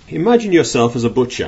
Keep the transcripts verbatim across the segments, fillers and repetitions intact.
Imagine yourself as a butcher,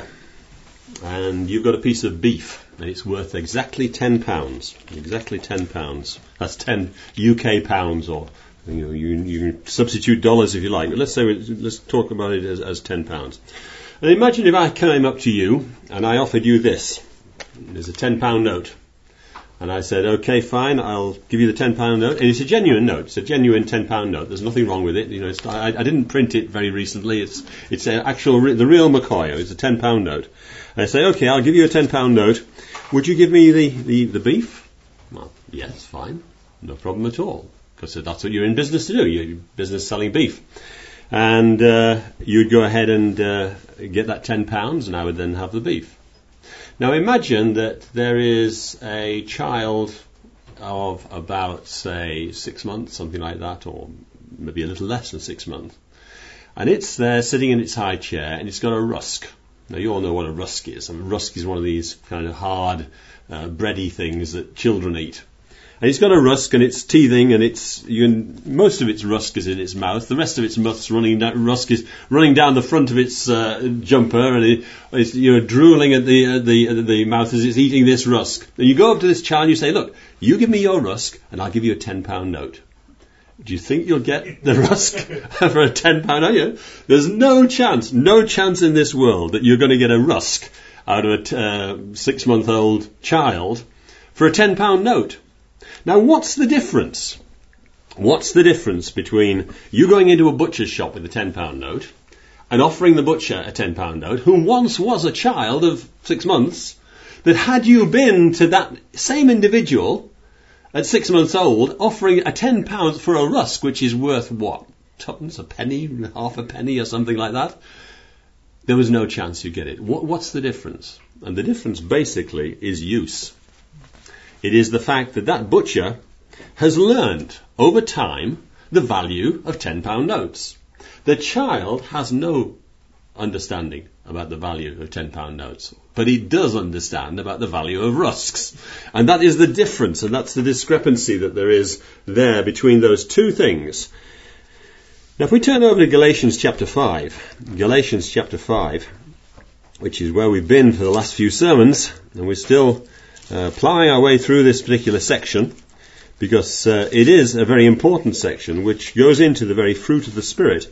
and you've got a piece of beef, and it's worth exactly ten pounds. Exactly ten pounds. That's ten U K pounds, or you know, you, you can substitute dollars if you like. But let's say let's talk about it as, as ten pounds. And imagine if I came up to you and I offered you this. There's a ten pound note. And I said, okay, fine, I'll give you the ten pound note. And it's a genuine note. It's a genuine ten pound note. There's nothing wrong with it. You know, it's, I, I didn't print it very recently. It's it's a actual, the real McCoy. It's a ten pound note. And I say, okay, I'll give you a ten pound note. Would you give me the, the, the beef? Well, yes, fine. No problem at all. Because that's what you're in business to do. You're in business selling beef. And uh, you'd go ahead and uh, get that ten pounds, and I would then have the beef. Now imagine that there is a child of about, say, six months, something like that, or maybe a little less than six months. And it's there sitting in its high chair, and it's got a rusk. Now you all know what a rusk is. I mean, rusk is one of these kind of hard, uh, bready things that children eat. And it's got a rusk, and it's teething, and it's you can, most of its rusk is in its mouth. The rest of its mouth's running down, rusk is running down the front of its uh, jumper, and it, it's you know drooling at the uh, the uh, the mouth as it's eating this rusk. And you go up to this child, and you say, "Look, you give me your rusk, and I'll give you a ten pound note." Do you think you'll get the rusk for a ten pound note? There's no chance, no chance in this world that you're going to get a rusk out of a t- uh, six month old child for a ten pound note. Now, what's the difference? What's the difference between you going into a butcher's shop with a ten pound note and offering the butcher a ten pound note, who once was a child of six months, that had you been to that same individual at six months old, offering a ten pounds for a rusk, which is worth what? Tuppence, a penny, half a penny, or something like that? There was no chance you get it. What, what's the difference? And the difference basically is use. It is the fact that that butcher has learned over time the value of ten pound notes. The child has no understanding about the value of ten pound notes, but he does understand about the value of rusks. And that is the difference, and that's the discrepancy that there is there between those two things. Now if we turn over to Galatians chapter five, Galatians chapter five, which is where we've been for the last few sermons, and we're still Uh, ploughing our way through this particular section, because uh, it is a very important section which goes into the very fruit of the Spirit.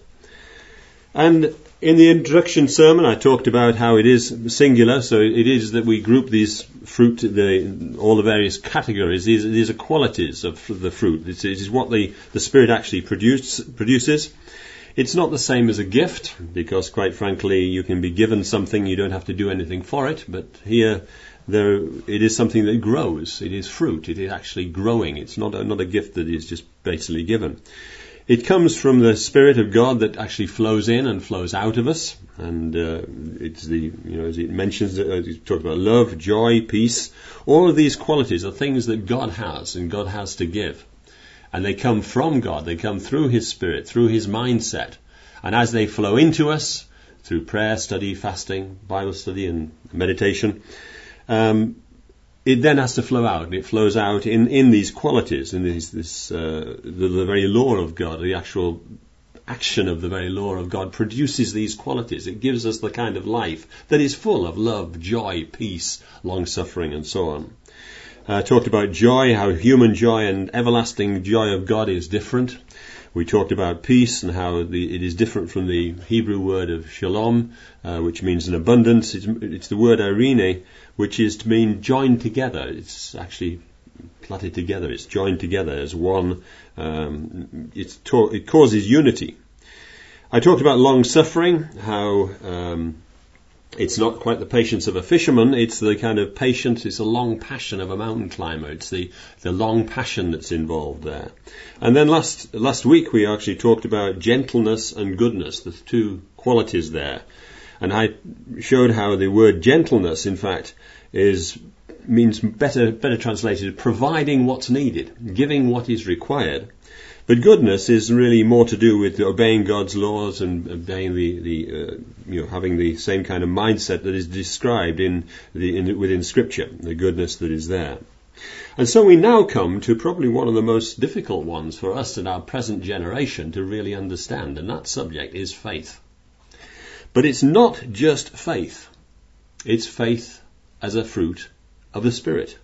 And in the introduction sermon I talked about how it is singular, so it is that we group these fruit, the, all the various categories. These, these are qualities of the fruit. It's, it is what the, the Spirit actually produce, produces. It's not the same as a gift, because quite frankly you can be given something, you don't have to do anything for it, but here There, it is something that grows. It is fruit. It is actually growing. It's not a, not a gift that is just basically given. It comes from the Spirit of God that actually flows in and flows out of us. And uh, it's the, you know, as it mentions, uh, it talks about love, joy, peace. All of these qualities are things that God has and God has to give. And they come from God. They come through His Spirit, through His mindset. And as they flow into us, through prayer, study, fasting, Bible study and meditation, Um, it then has to flow out, and it flows out in, in these qualities, in this, this uh, the, the very law of God, the actual action of the very law of God produces these qualities. It gives us the kind of life that is full of love, joy, peace, long-suffering, and so on. I uh, talked about joy, how human joy and everlasting joy of God is different. We talked about peace and how the, it is different from the Hebrew word of shalom, uh, which means an abundance. It's, it's the word irene, which is to mean joined together. It's actually plaited together. It's joined together as one. Um, it's to, it causes unity. I talked about long suffering, how um, it's not quite the patience of a fisherman. It's the kind of patience, it's a long passion of a mountain climber. It's the, the long passion that's involved there. And then last last week we actually talked about gentleness and goodness, the two qualities there. And I showed how the word gentleness, in fact, is means better better translated, providing what's needed, giving what is required. But goodness is really more to do with obeying God's laws and obeying the, the uh, you know, having the same kind of mindset that is described in the in, within Scripture, the goodness that is there. And so we now come to probably one of the most difficult ones for us in our present generation to really understand, and that subject is faith. But it's not just faith. It's faith as a fruit of the Spirit.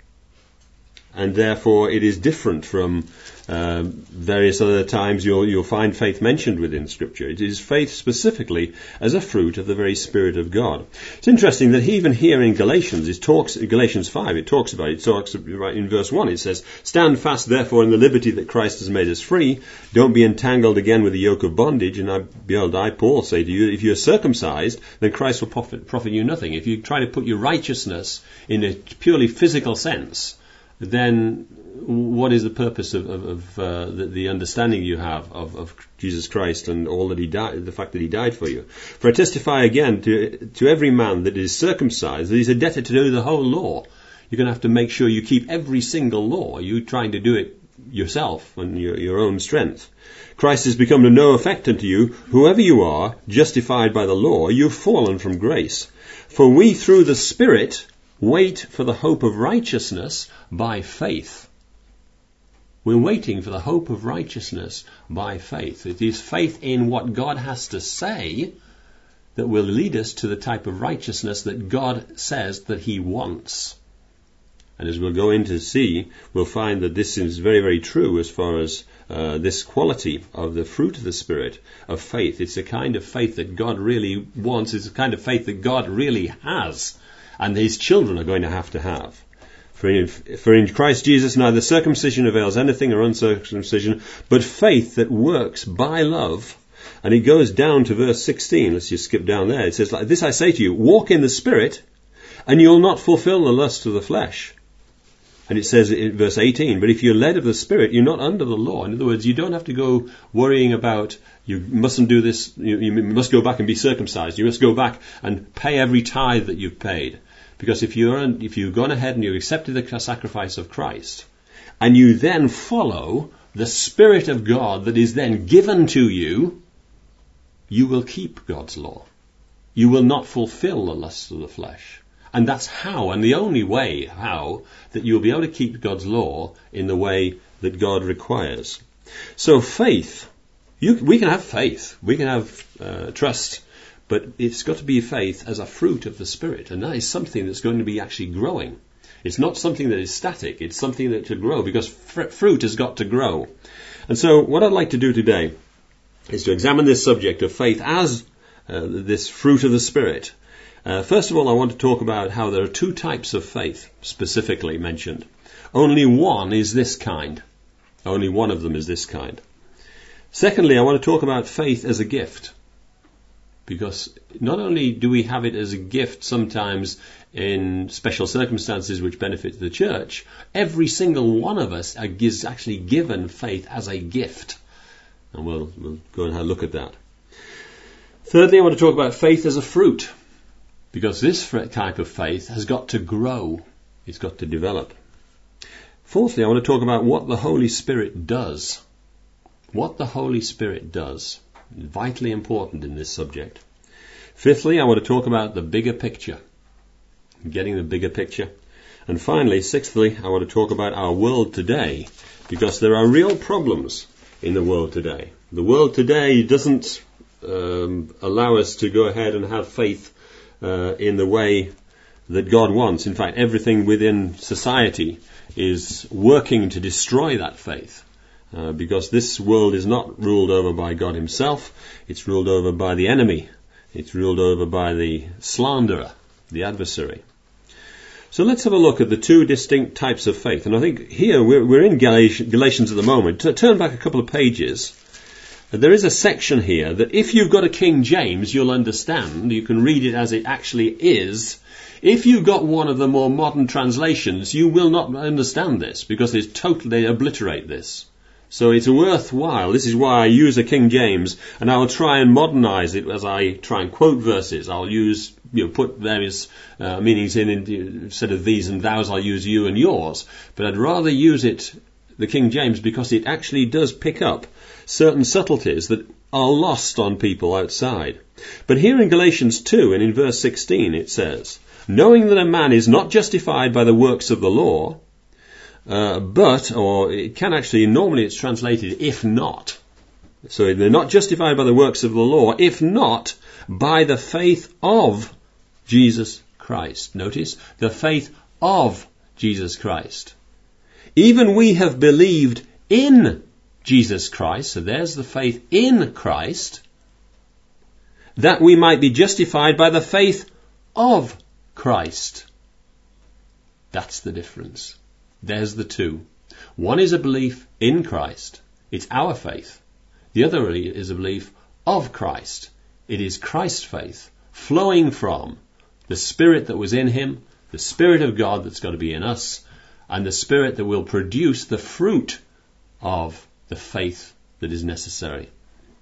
And therefore it is different from uh, various other times you'll, you'll find faith mentioned within Scripture. It is faith specifically as a fruit of the very Spirit of God. It's interesting that even here in Galatians, it talks, in Galatians five, it talks about it. It talks right in verse one. It says, "Stand fast therefore in the liberty that Christ has made us free. Don't be entangled again with the yoke of bondage. And I, behold, I, Paul, say to you, if you are circumcised, then Christ will profit, profit you nothing." If you try to put your righteousness in a purely physical sense, then what is the purpose of, of, of uh, the, the understanding you have of, of Jesus Christ and all that he died, the fact that he died for you? "For I testify again to, to every man that is circumcised that he's a debtor to do the whole law." You're going to have to make sure you keep every single law. Are you trying to do it yourself on your, your own strength? "Christ has become of no effect unto you. Whoever you are, justified by the law, you've fallen from grace. For we through the Spirit wait for the hope of righteousness by faith." We're waiting for the hope of righteousness by faith. It is faith in what God has to say that will lead us to the type of righteousness that God says that he wants. And as we'll go in to see, we'll find that this is very, very true as far as uh, this quality of the fruit of the Spirit, of faith. It's a kind of faith that God really wants. It's a kind of faith that God really has, and his children are going to have to have. For in, for in Christ Jesus neither circumcision avails anything or uncircumcision, but faith that works by love. And it goes down to verse sixteen. Let's just skip down there. It says, "Like this I say to you, walk in the Spirit, and you'll not fulfill the lust of the flesh." And it says in verse eighteen, "But if you're led of the Spirit, you're not under the law." In other words, you don't have to go worrying about, you mustn't do this, you, you must go back and be circumcised. You must go back and pay every tithe that you've paid. Because if you're if you've gone ahead and you accepted the sacrifice of Christ, and you then follow the Spirit of God that is then given to you, you will keep God's law. You will not fulfill the lusts of the flesh. And that's how, and the only way how, that you'll be able to keep God's law in the way that God requires. So faith, you, we can have faith, we can have uh, trust, but it's got to be faith as a fruit of the Spirit, and that is something that's going to be actually growing. It's not something that is static, it's something that should grow, because fr- fruit has got to grow. And so what I'd like to do today is to examine this subject of faith as uh, this fruit of the Spirit. Uh, first of all, I want to talk about how there are two types of faith specifically mentioned. Only one is this kind. Only one of them is this kind. Secondly, I want to talk about faith as a gift. Because not only do we have it as a gift sometimes in special circumstances which benefit the church, every single one of us is actually given faith as a gift. And we'll, we'll go and have a look at that. Thirdly, I want to talk about faith as a fruit. Because this type of faith has got to grow. It's got to develop. Fourthly, I want to talk about what the Holy Spirit does. What the Holy Spirit does. Vitally important in this subject. Fifthly, I want to talk about the bigger picture. Getting the bigger picture. And finally, sixthly, I want to talk about our world today. Because there are real problems in the world today. The world today doesn't um, allow us to go ahead and have faith Uh, in the way that God wants. In fact, everything within society is working to destroy that faith. Uh, because this world is not ruled over by God himself. It's ruled over by the enemy. It's ruled over by the slanderer, the adversary. So let's have a look at the two distinct types of faith. And I think here we're, we're in Galatians, Galatians at the moment. To turn back a couple of pages. There is a section here that if you've got a King James, you'll understand. You can read it as it actually is. If you've got one of the more modern translations, you will not understand this because it's totally, they obliterate this. So it's worthwhile. This is why I use a King James, and I'll try and modernize it as I try and quote verses. I'll use, you know, put various uh, meanings in, in instead of these and thous. I'll use you and yours. But I'd rather use it, the King James, because it actually does pick up certain subtleties that are lost on people outside. But here in Galatians two and in verse sixteen it says, "Knowing that a man is not justified by the works of the law, uh, but," or it can actually, normally it's translated, "if not." So they're not justified by the works of the law, if not by the faith of Jesus Christ. Notice, the faith of Jesus Christ. Even we have believed in Jesus Christ, so there's the faith in Christ, that we might be justified by the faith of Christ. That's the difference. There's the two. One is a belief in Christ. It's our faith. The other is a belief of Christ. It is Christ's faith flowing from the Spirit that was in him, the Spirit of God that's got to be in us, and the Spirit that will produce the fruit of the faith that is necessary.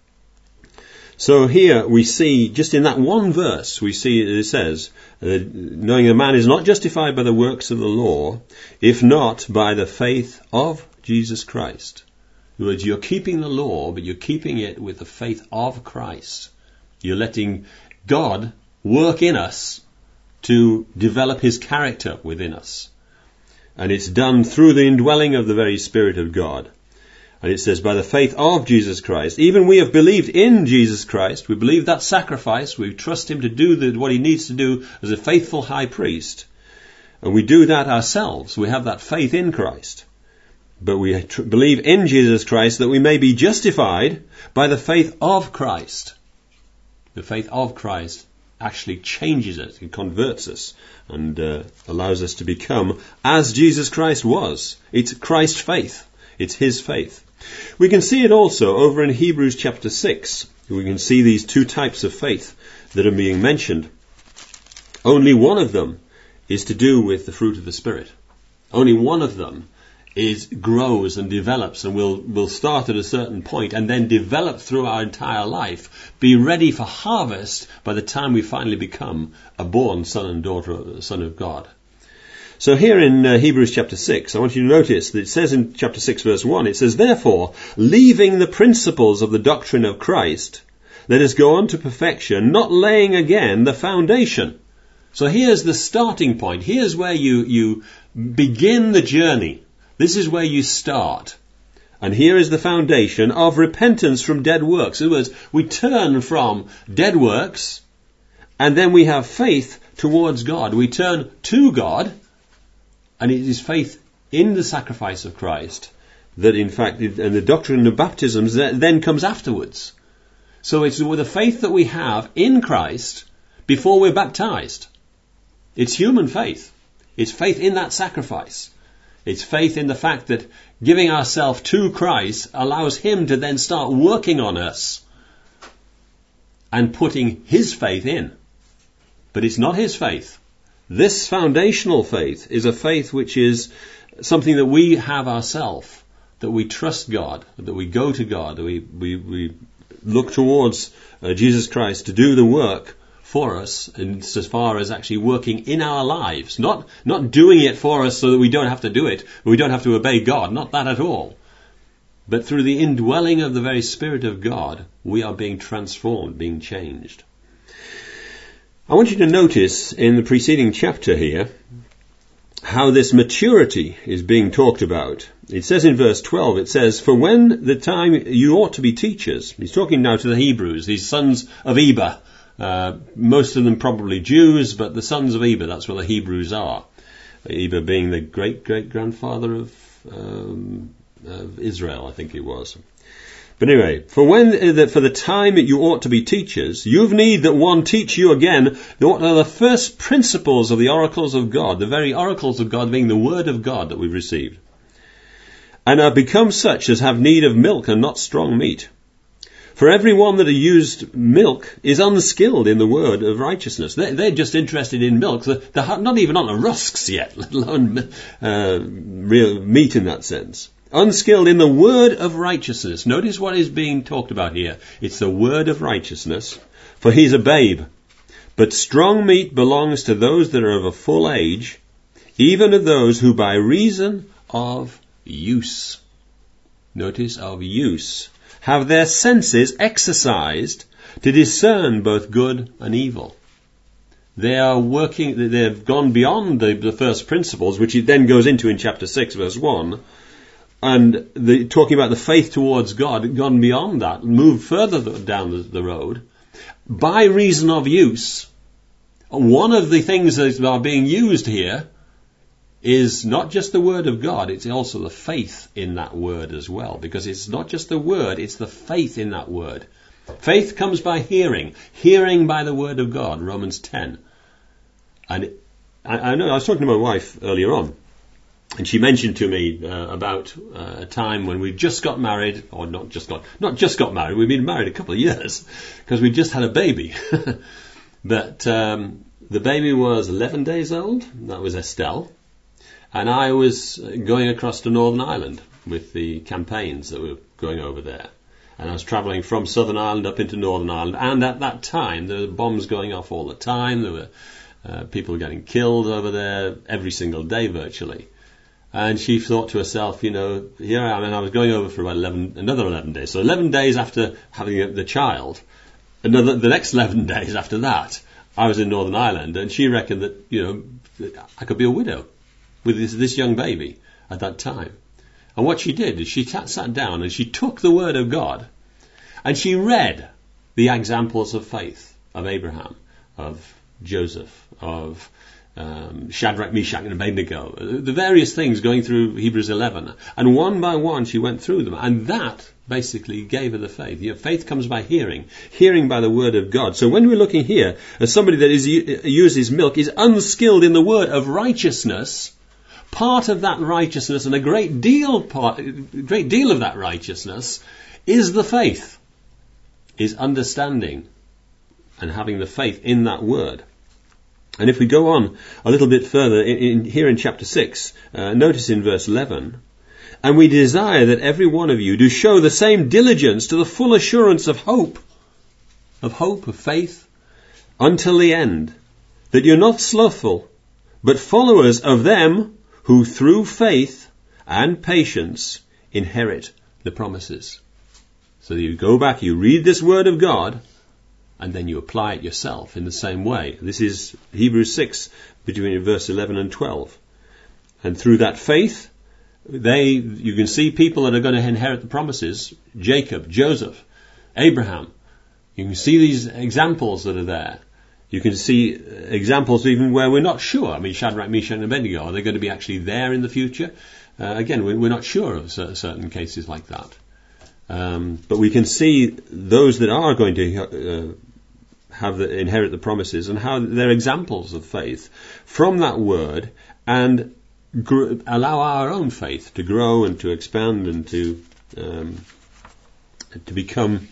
So here we see, just in that one verse, we see it says, uh, knowing a man is not justified by the works of the law, if not by the faith of Jesus Christ. In other words, you're keeping the law, but you're keeping it with the faith of Christ. You're letting God work in us to develop his character within us. And it's done through the indwelling of the very Spirit of God. And it says, by the faith of Jesus Christ, even we have believed in Jesus Christ. We believe that sacrifice. We trust him to do the, what he needs to do as a faithful high priest. And we do that ourselves. We have that faith in Christ. But we tr- believe in Jesus Christ that we may be justified by the faith of Christ. The faith of Christ actually changes us and converts us and uh, allows us to become as Jesus Christ was. It's Christ's faith. It's his faith. We can see it also over in Hebrews chapter six. We can see these two types of faith that are being mentioned. Only one of them is to do with the fruit of the Spirit. Only one of them is grows and develops and will, will start at a certain point and then develop through our entire life, be ready for harvest by the time we finally become a born son and daughter, son of God. So here in uh, Hebrews chapter six, I want you to notice that it says in chapter six verse one, it says, therefore, leaving the principles of the doctrine of Christ, let us go on to perfection, not laying again the foundation. So here's the starting point. Here's where you, you begin the journey. This is where you start. And here is the foundation of repentance from dead works. In other words, we turn from dead works, and then we have faith towards God. We turn to God, and it is faith in the sacrifice of Christ that, in fact, and the doctrine of baptisms then comes afterwards. So it's with the faith that we have in Christ before we're baptized. It's human faith. It's faith in that sacrifice. It's faith in the fact that giving ourselves to Christ allows him to then start working on us and putting his faith in. But it's not his faith. This foundational faith is a faith which is something that we have ourselves, that we trust God, that we go to God, that we, we, we look towards uh, Jesus Christ to do the work for us, and as far as actually working in our lives, not not doing it for us so that we don't have to do it, we don't have to obey God, not that at all. But through the indwelling of the very Spirit of God, we are being transformed, being changed. I want you to notice in the preceding chapter here how this maturity is being talked about. It says in verse twelve, it says, for when the time you ought to be teachers. He's talking now to the Hebrews, these sons of Eber. Uh, most of them probably Jews, but the sons of Eber, that's where the Hebrews are. Eber being the great-great-grandfather of, um, of Israel, I think he was. But anyway, for when uh, for the time that you ought to be teachers, you've need that one teach you again what are the first principles of the oracles of God, the very oracles of God being the word of God that we've received, and are become such as have need of milk and not strong meat. For everyone that has used milk is unskilled in the word of righteousness. They're, they're just interested in milk. They're not even on the rusks yet, let alone uh, real meat in that sense. Unskilled in the word of righteousness. Notice what is being talked about here. It's the word of righteousness. For he's a babe. But strong meat belongs to those that are of a full age, even to those who by reason of use. Notice of use. Have their senses exercised to discern both good and evil. They are working, they've gone beyond the, the first principles, which it then goes into in chapter six, verse one, and the, talking about the faith towards God, gone beyond that, moved further down the, the road, by reason of use, one of the things that are being used here is not just the word of God, it's also the faith in that word as well, because it's not just the word, it's the faith in that word. Faith comes by hearing, hearing by the word of God, Romans ten. And I, I know I was talking to my wife earlier on, and she mentioned to me uh, about uh, a time when we just got married, or not just got, not just got married, we've been married a couple of years, because we just had a baby. But um, the baby was eleven days old, that was Estelle, and I was going across to Northern Ireland with the campaigns that were going over there. And I was travelling from Southern Ireland up into Northern Ireland, and at that time there were bombs going off all the time, there were uh, people getting killed over there every single day virtually. And she thought to herself, you know, here I am, and I was going over for about eleven, another eleven days. So eleven days after having the child, another, the next eleven days after that, I was in Northern Ireland, and she reckoned that, you know, I could be a widow with this, this young baby at that time. And what she did is she t- sat down and she took the word of God and she read the examples of faith of Abraham, of Joseph, of um, Shadrach, Meshach and Abednego, the various things going through Hebrews eleven. And one by one she went through them, and that basically gave her the faith. You know, faith comes by hearing, hearing by the word of God. So when we're looking here at somebody that is uses milk, is unskilled in the word of righteousness, part of that righteousness, and a great deal part, great deal of that righteousness, is the faith, is understanding and having the faith in that word. And if we go on a little bit further in, in here in chapter six, uh, notice in verse eleven, and we desire that every one of you do show the same diligence to the full assurance of hope, of hope, of faith, until the end, that you're not slothful, but followers of them who through faith and patience inherit the promises. So you go back, you read this word of God, and then you apply it yourself in the same way. This is Hebrews six, between verse eleven and twelve. And through that faith, they, you can see people that are going to inherit the promises. Jacob, Joseph, Abraham. You can see these examples that are there. You can see examples even where we're not sure. I mean, Shadrach, Meshach and Abednego, are they going to be actually there in the future? Uh, again, we're not sure of certain cases like that. Um, but we can see those that are going to uh, have the, inherit the promises, and how they're examples of faith from that word, and gr- allow our own faith to grow and to expand and to um, to become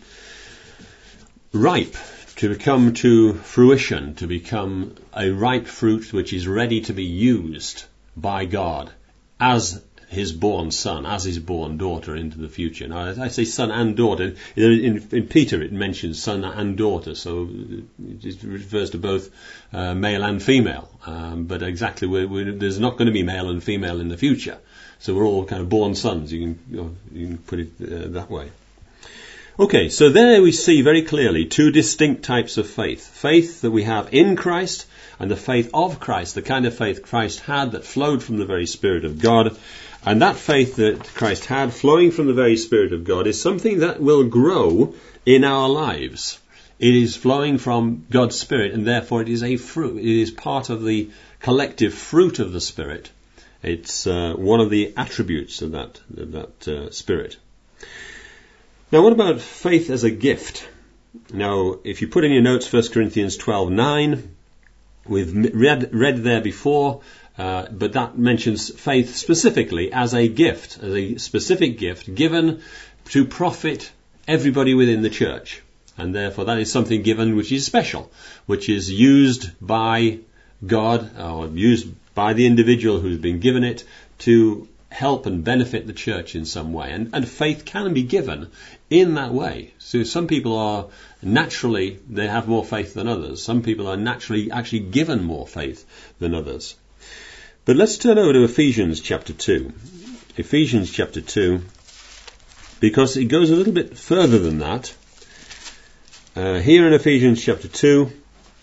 ripe, to come to fruition, to become a ripe fruit which is ready to be used by God as his born son, as his born daughter into the future. Now, I say son and daughter. In, in Peter it mentions son and daughter, so it refers to both uh, male and female. Um, but exactly, we're, we're, there's not going to be male and female in the future. So we're all kind of born sons. You can, you know, you can put it uh, that way. Okay, so there we see very clearly two distinct types of faith. Faith that we have in Christ, and the faith of Christ, the kind of faith Christ had that flowed from the very Spirit of God. And that faith that Christ had flowing from the very Spirit of God is something that will grow in our lives. It is flowing from God's Spirit, and therefore it is a fruit. It is part of the collective fruit of the Spirit. It's uh, one of the attributes of that, of that uh, Spirit. Now, what about faith as a gift? Now, if you put in your notes First Corinthians twelve nine, we've read, read there before, uh, but that mentions faith specifically as a gift, as a specific gift given to profit everybody within the church. And therefore that is something given which is special, which is used by God, or used by the individual who's been given it to help and benefit the church in some way. And, and faith can be given in that way. So some people are naturally, they have more faith than others. Some people are naturally actually given more faith than others. But let's turn over to Ephesians chapter two. Ephesians chapter two, because it goes a little bit further than that. Uh, here in Ephesians chapter two,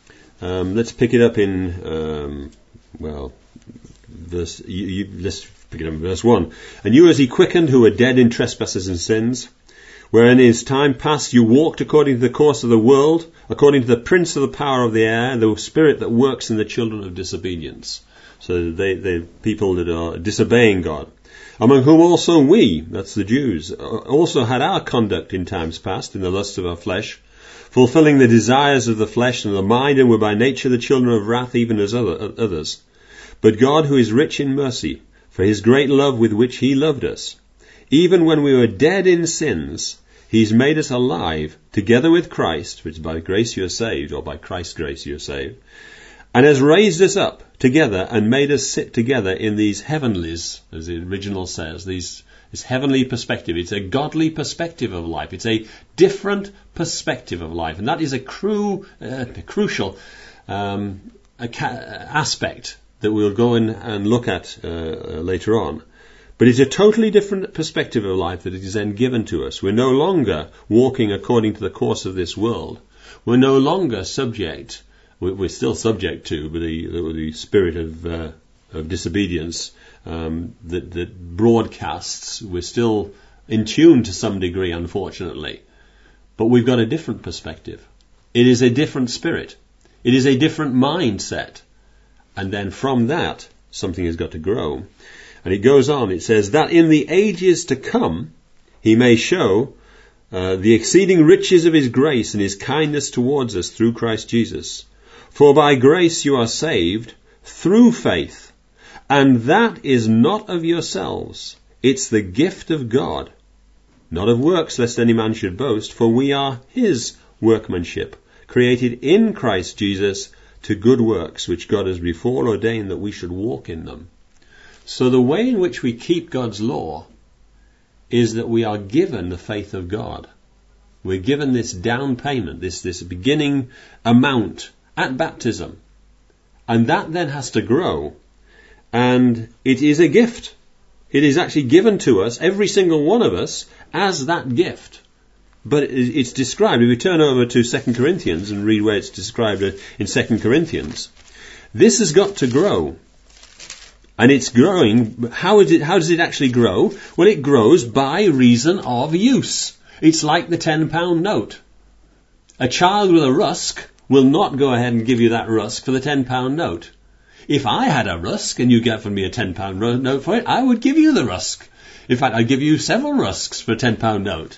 um, let's pick it up in, um, well, verse, you, you, let's Pick it up in verse one. And you as he quickened who were dead in trespasses and sins, wherein in his time past you walked according to the course of the world, according to the prince of the power of the air, the spirit that works in the children of disobedience. So they, they people that are disobeying God. Among whom also we, that's the Jews, also had our conduct in times past, in the lusts of our flesh, fulfilling the desires of the flesh and the mind, and were by nature the children of wrath, even as other, others. But God, who is rich in mercy, for his great love with which he loved us, even when we were dead in sins, he's made us alive together with Christ, which by grace you are saved, or by Christ's grace you are saved, and has raised us up together and made us sit together in these heavenlies, as the original says, these, this heavenly perspective. It's a godly perspective of life. It's a different perspective of life. And that is a, cru, uh, a crucial um, a ca- aspect that we'll go in and look at uh, later on. But it's a totally different perspective of life that is then given to us. We're no longer walking according to the course of this world. We're no longer subject, we're still subject to but the, the spirit of, uh, of disobedience um, that, that broadcasts. We're still in tune to some degree, unfortunately. But we've got a different perspective. It is a different spirit. It is a different mindset. And then from that, something has got to grow. And it goes on, it says, that in the ages to come, he may show uh, the exceeding riches of his grace and his kindness towards us through Christ Jesus. For by grace you are saved through faith, and that is not of yourselves. It's the gift of God, not of works, lest any man should boast, for we are his workmanship, created in Christ Jesus to good works, which God has before ordained that we should walk in them. So the way in which we keep God's law is that we are given the faith of God. We're given this down payment, this, this beginning amount at baptism. And that then has to grow. And it is a gift. It is actually given to us, every single one of us, as that gift. But it's described, if we turn over to Second Corinthians and read where it's described in Second Corinthians, this has got to grow. And it's growing. How is it, how does it actually grow? Well, it grows by reason of use. It's like the ten pound note. A child with a rusk will not go ahead and give you that rusk for the ten pound note. If I had a rusk and you gave me a ten pound note for it, I would give you the rusk. In fact, I'd give you several rusks for a ten pound note.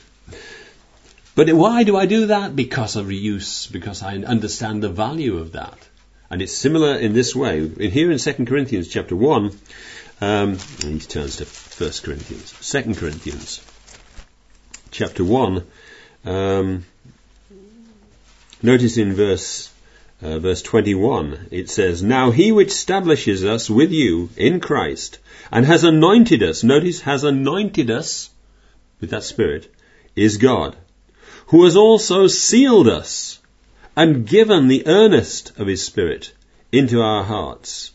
But why do I do that? Because of use, because I understand the value of that. And it's similar in this way. In here in Second Corinthians chapter one, um, he turns to First Corinthians. Second Corinthians chapter one, um, notice in verse uh, verse twenty-one, it says, now he which establishes us with you in Christ, and has anointed us, notice, has anointed us with that Spirit, is God, who has also sealed us, and given the earnest of his Spirit into our hearts.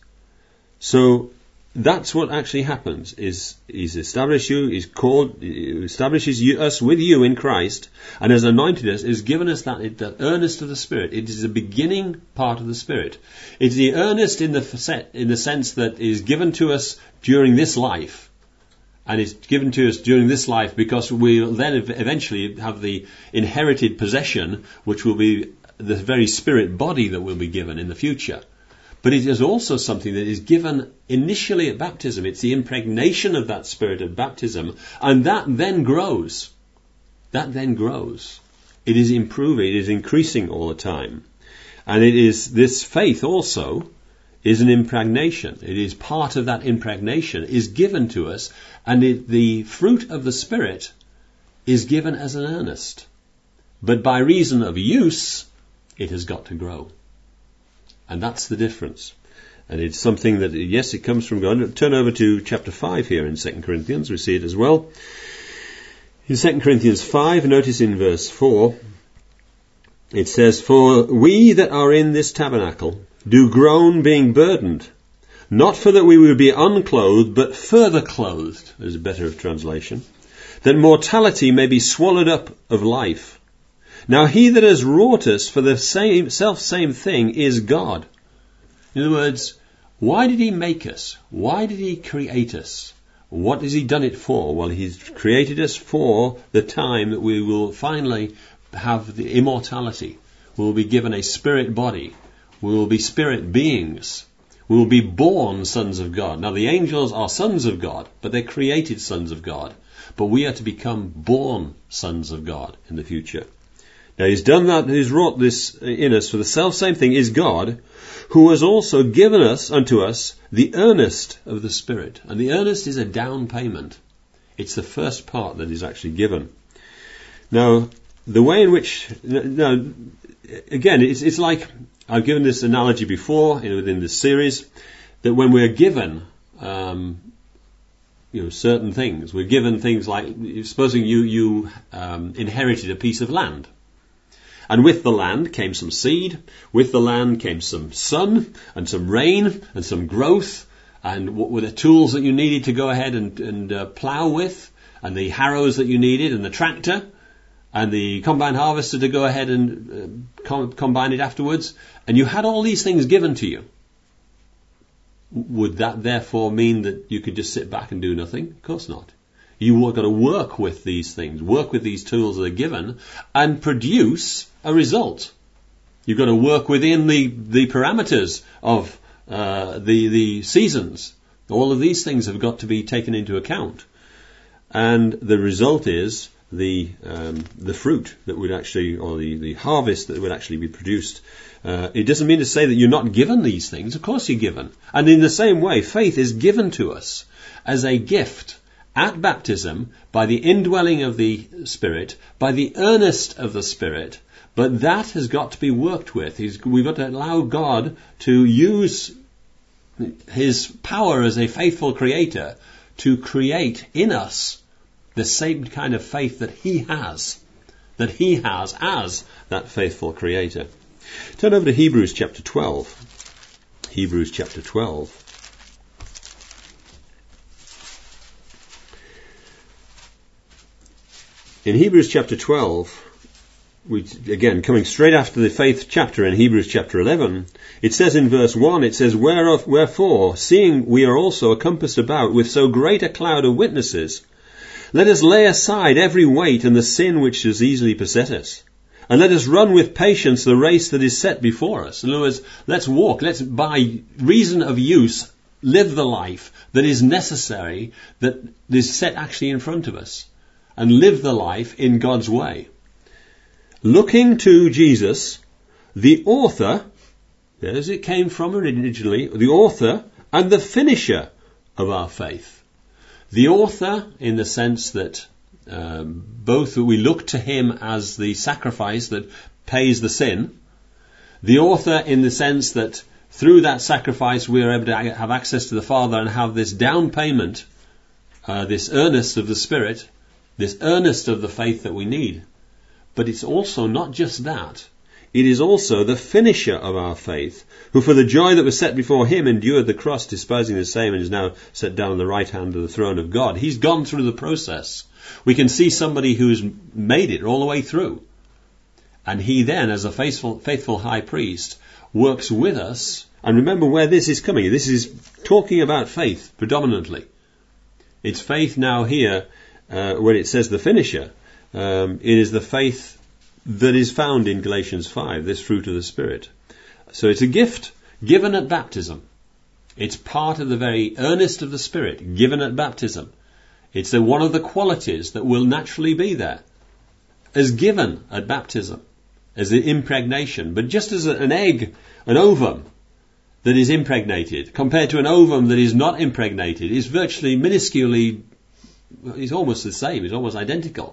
So that's what actually happens, is he's established you, he's called, he establishes you, us with you in Christ, and has anointed us, has given us that, that earnest of the Spirit. It is the beginning part of the Spirit. It's the earnest in the, in the sense that is given to us during this life, and is given to us during this life because we'll then eventually have the inherited possession, which will be the very spirit body that will be given in the future. But it is also something that is given initially at baptism. It's the impregnation of that Spirit at baptism, and that then grows. That then grows. It is improving, it is increasing all the time. And it is, this faith also is an impregnation. It is part of that impregnation, is given to us, and it, the fruit of the Spirit is given as an earnest. But by reason of use, it has got to grow. And that's the difference. And it's something that, yes, it comes from God. Turn over to chapter five here in Second Corinthians. We see it as well. In Second Corinthians five, notice in verse four, it says, for we that are in this tabernacle do groan being burdened, not for that we would be unclothed, but further clothed, is a better translation, that mortality may be swallowed up of life. Now he that has wrought us for the same self-same thing is God. In other words, why did he make us? Why did he create us? What has he done it for? Well, he's created us for the time that we will finally have the immortality. We will be given a spirit body. We will be spirit beings. We will be born sons of God. Now, the angels are sons of God, but they're created sons of God. But we are to become born sons of God in the future. Now, he's done that, he's wrought this in us for the self-same thing is God, who has also given us, unto us, the earnest of the Spirit. And the earnest is a down payment. It's the first part that is actually given. Now, the way in which, now, again, it's, it's like, I've given this analogy before in, within this series, that when we're given, um, you know, certain things, we're given things like, supposing you, you um, inherited a piece of land. And with the land came some seed, with the land came some sun and some rain and some growth, and what were the tools that you needed to go ahead and, and uh, plough with, and the harrows that you needed, and the tractor, and the combine harvester to go ahead and uh, com- combine it afterwards, and you had all these things given to you. Would that therefore mean that you could just sit back and do nothing? Of course not. You are going to work with these things, work with these tools that are given, and produce a result. You've got to work within the, the parameters of uh, the the seasons. All of these things have got to be taken into account, and the result is the um, the fruit that would actually, or the, the harvest that would actually be produced. Uh, it doesn't mean to say that you're not given these things. Of course you're given, and in the same way, faith is given to us as a gift. At baptism, by the indwelling of the Spirit, by the earnest of the Spirit, but that has got to be worked with. He's, we've got to allow God to use His power as a faithful Creator to create in us the same kind of faith that He has, that He has as that faithful Creator. Turn over to Hebrews chapter twelve. Hebrews chapter twelve. In Hebrews chapter twelve, we, again, coming straight after the faith chapter in Hebrews chapter eleven, it says in verse one, it says, Whereof, Wherefore, seeing we are also encompassed about with so great a cloud of witnesses, let us lay aside every weight and the sin which does easily beset us, and let us run with patience the race that is set before us. In other words, let's walk, let's by reason of use live the life that is necessary, that is set actually in front of us, and live the life in God's way. Looking to Jesus, the author, as it came from originally, the author and the finisher of our faith. The author in the sense that um, both we look to him as the sacrifice that pays the sin. The author in the sense that through that sacrifice we are able to have access to the Father and have this down payment, uh, this earnest of the Spirit, this earnest of the faith that we need. But it's also not just that. It is also the finisher of our faith, who for the joy that was set before him endured the cross, despising the same, and is now set down on the right hand of the throne of God. He's gone through the process. We can see somebody who's made it all the way through. And he then, as a faithful, faithful high priest, works with us. And remember where this is coming. This is talking about faith predominantly. It's faith now here. Uh, when it says the finisher, um, it is the faith that is found in Galatians five, this fruit of the Spirit. So it's a gift given at baptism. It's part of the very earnest of the Spirit given at baptism. It's the, one of the qualities that will naturally be there as given at baptism, as the impregnation. But just as an egg, an ovum that is impregnated, compared to an ovum that is not impregnated, is virtually minusculely, it's almost the same, it's almost identical.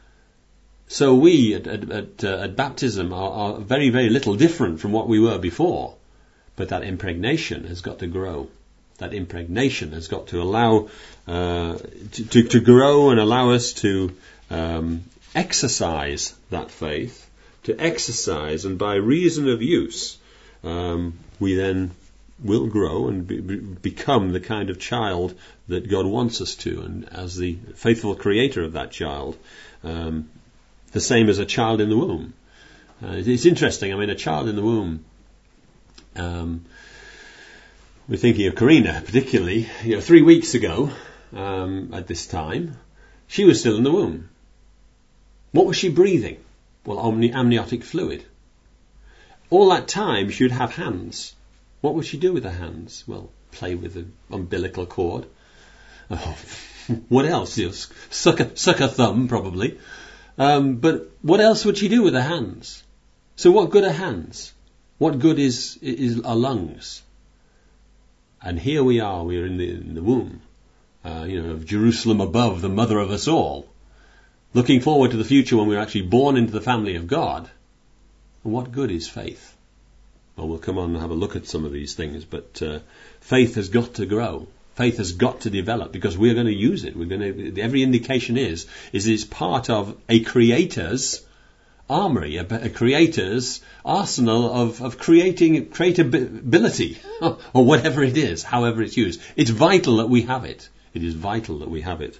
So we at, at, at, uh, at baptism are, are very, very little different from what we were before. But that impregnation has got to grow. That impregnation has got to allow, uh, to, to, to grow and allow us to um, exercise that faith, to exercise, and by reason of use, um, we then will grow and be, be, become the kind of child that God wants us to, and as the faithful creator of that child, um, the same as a child in the womb. Uh, it's interesting, I mean, a child in the womb, um, we're thinking of Karina particularly, you know, three weeks ago, um, at this time, she was still in the womb. What was she breathing? Well, amniotic fluid. All that time she would have hands. What would she do with her hands? Well, play with the umbilical cord. Oh, what else? You know, suck, a, suck a thumb, probably. Um, but what else would she do with her hands? So what good are hands? What good is, is our lungs? And here we are, we are in the, in the womb, uh, you know, of Jerusalem above, the mother of us all, looking forward to the future when we're actually born into the family of God. And what good is faith? Well, we'll come on and have a look at some of these things, but uh, faith has got to grow. Faith has got to develop because we're going to use it. We're going to. Every indication is is it's part of a creator's armory, a, a creator's arsenal of of creating creatability or whatever it is, however it's used. It's vital that we have it. It is vital that we have it.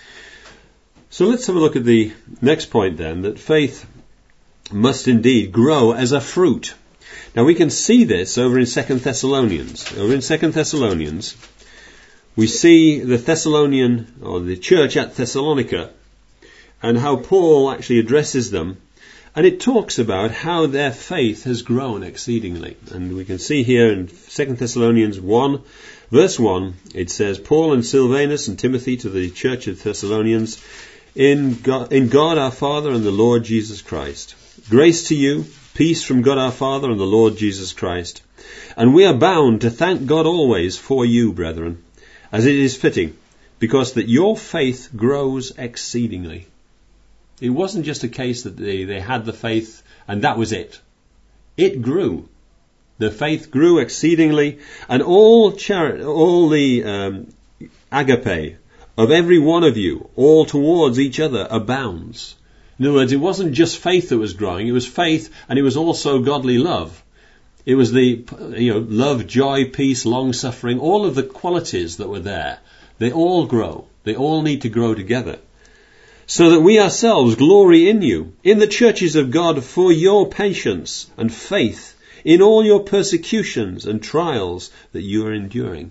So let's have a look at the next point then. That faith must indeed grow as a fruit. Now we can see this over in Second Thessalonians. Over in Second Thessalonians. We see the Thessalonian, or the church at Thessalonica, and how Paul actually addresses them. And it talks about how their faith has grown exceedingly. And we can see here in Second Thessalonians one, verse one, it says, Paul and Silvanus and Timothy to the church of Thessalonians, in God, in God our Father and the Lord Jesus Christ. Grace to you, peace from God our Father and the Lord Jesus Christ. And we are bound to thank God always for you, brethren, as it is fitting, because that your faith grows exceedingly. It wasn't just a case that they, they had the faith and that was it. It grew. The faith grew exceedingly, and all chari- all the um, agape of every one of you, all towards each other, abounds. In other words, it wasn't just faith that was growing, it was faith and it was also godly love. It was the, you know, love, joy, peace, long-suffering, all of the qualities that were there. They all grow. They all need to grow together. So that we ourselves glory in you, in the churches of God, for your patience and faith in all your persecutions and trials that you are enduring.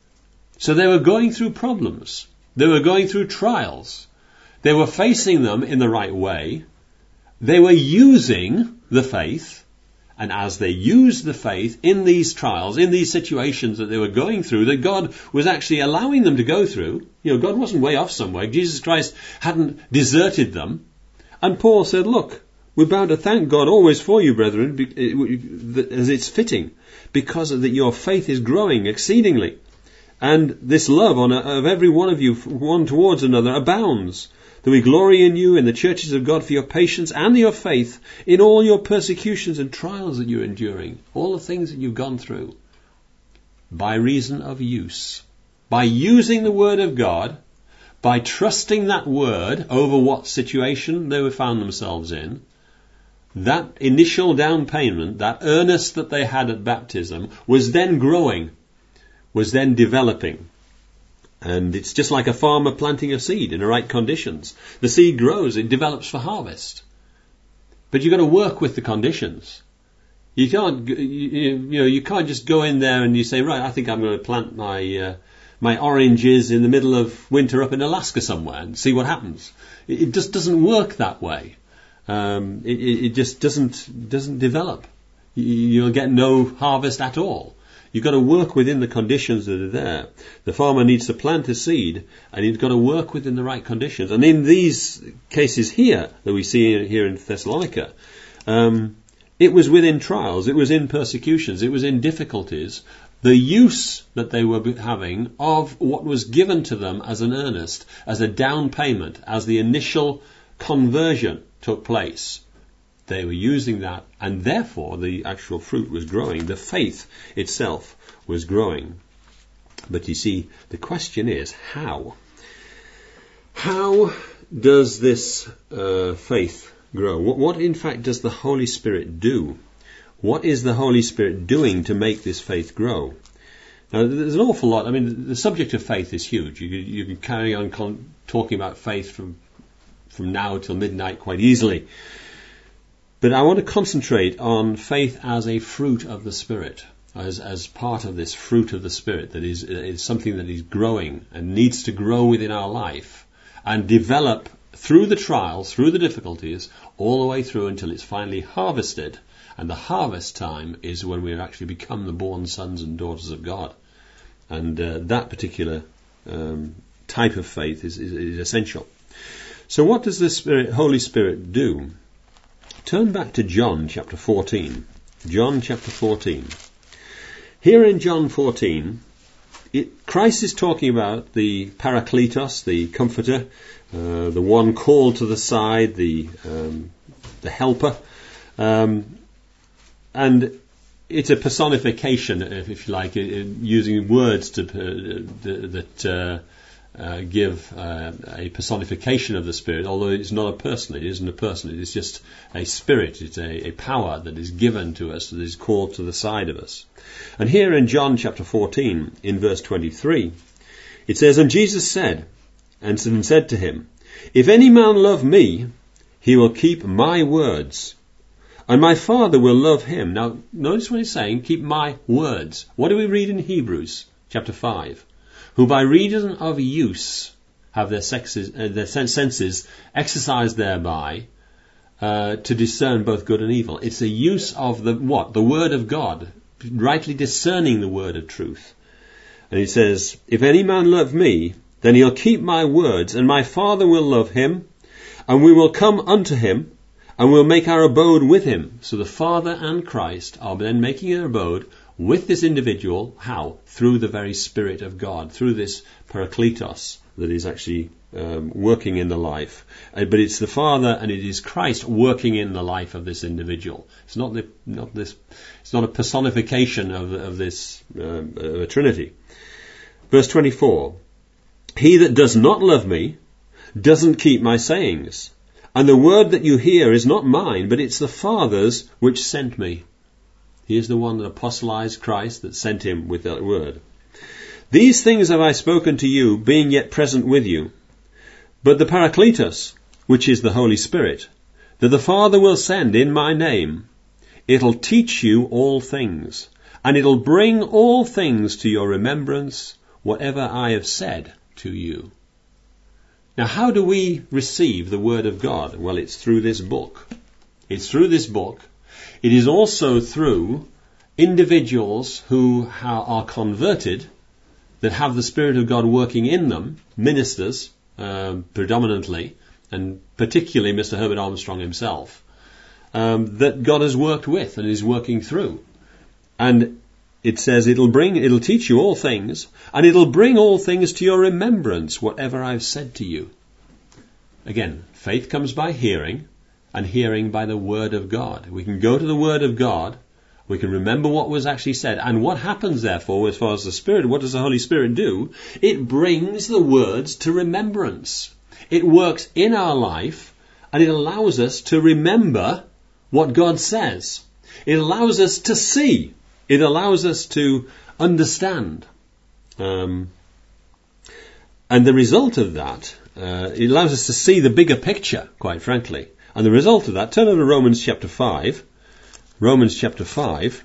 So they were going through problems. They were going through trials. They were facing them in the right way. They were using the faith. And as they used the faith in these trials, in these situations that they were going through, that God was actually allowing them to go through, you know, God wasn't way off somewhere. Jesus Christ hadn't deserted them. And Paul said, look, we're bound to thank God always for you, brethren, as it's fitting, because of that your faith is growing exceedingly. And this love on a, of every one of you, one towards another, abounds. That we glory in you, in the churches of God, for your patience and your faith in all your persecutions and trials that you're enduring. All the things that you've gone through. By reason of use. By using the word of God, by trusting that word over what situation they were found themselves in, that initial down payment, that earnest that they had at baptism, was then growing, was then developing. And it's just like a farmer planting a seed in the right conditions. The seed grows, it develops for harvest. But you've got to work with the conditions. You can't, you, you know, you can't just go in there and you say, right, I think I'm going to plant my uh, my oranges in the middle of winter up in Alaska somewhere and see what happens. It, it just doesn't work that way. Um, it, it just doesn't doesn't develop. You, you'll get no harvest at all. You've got to work within the conditions that are there. The farmer needs to plant a seed, and he's got to work within the right conditions. And in these cases here, that we see here in Thessalonica, um, it was within trials, it was in persecutions, it was in difficulties. The use that they were having of what was given to them as an earnest, as a down payment, as the initial conversion took place. They were using that, and therefore the actual fruit was growing. The faith itself was growing. But you see, the question is, how? How does this uh, faith grow? What, what, in fact, does the Holy Spirit do? What is the Holy Spirit doing to make this faith grow? Now, there's an awful lot. I mean, the subject of faith is huge. You, you can carry on con- talking about faith from, from now till midnight quite easily. But I want to concentrate on faith as a fruit of the Spirit. as as part of this fruit of the Spirit that is, is something that is growing and needs to grow within our life and develop through the trials, through the difficulties, all the way through until it's finally harvested. And the harvest time is when we actually become the born sons and daughters of God. And uh, that particular um, type of faith is, is, is essential. So what does the Spirit, Holy Spirit do? Turn back to John chapter fourteen. John chapter fourteen. Here in John fourteen, it, Christ is talking about the Parakletos, the Comforter, uh, the one called to the side, the um, the Helper, um, and it's a personification, if, if you like, using words to uh, that uh, uh, give uh, a personification of the Spirit. Although it's not a person, it isn't a person. It is just a spirit. It's a, a power that is given to us, that is called to the side of us. And here in John chapter fourteen, in verse twenty-three, it says, "And Jesus said, and said to him, If any man love me, he will keep my words, and my Father will love him." Now, notice what he's saying, keep my words. What do we read in Hebrews chapter five? "Who by reason of use have their, sexes, uh, their senses exercised thereby uh, to discern both good and evil." It's a use of the what? The word of God, rightly discerning the word of truth. And he says, "If any man love me, then he'll keep my words, and my Father will love him, and we will come unto him, and we'll make our abode with him." So the Father and Christ are then making an abode with this individual. How? Through the very Spirit of God, through this Parakletos that is actually um, working in the life. Uh, but it's the Father and it is Christ working in the life of this individual. It's not the, not this. It's not a personification of, of this uh, uh, Trinity. Verse twenty-four: "He that does not love me doesn't keep my sayings. And the word that you hear is not mine, but it's the Father's which sent me." He is the one that apostolized Christ, that sent him with that word. "These things have I spoken to you, being yet present with you. But the Parakletos, which is the Holy Spirit, that the Father will send in my name, it'll teach you all things, and it'll bring all things to your remembrance, whatever I have said to you." Now, how do we receive the Word of God? Well, it's through this book. It's through this book. It is also through individuals who are converted, that have the Spirit of God working in them, ministers um, predominantly, and particularly Mister Herbert Armstrong himself, um, that God has worked with and is working through. And it says it'll bring, it'll teach you all things, and it'll bring all things to your remembrance, whatever I've said to you. Again, faith comes by hearing, and hearing by the Word of God. We can go to the Word of God, we can remember what was actually said, and what happens therefore as far as the Spirit, what does the Holy Spirit do? It brings the words to remembrance. It works in our life, and it allows us to remember what God says. It allows us to see. It allows us to understand. Um, and the result of that, uh, it allows us to see the bigger picture, quite frankly. And the result of that, turn over to Romans chapter five. Romans chapter five.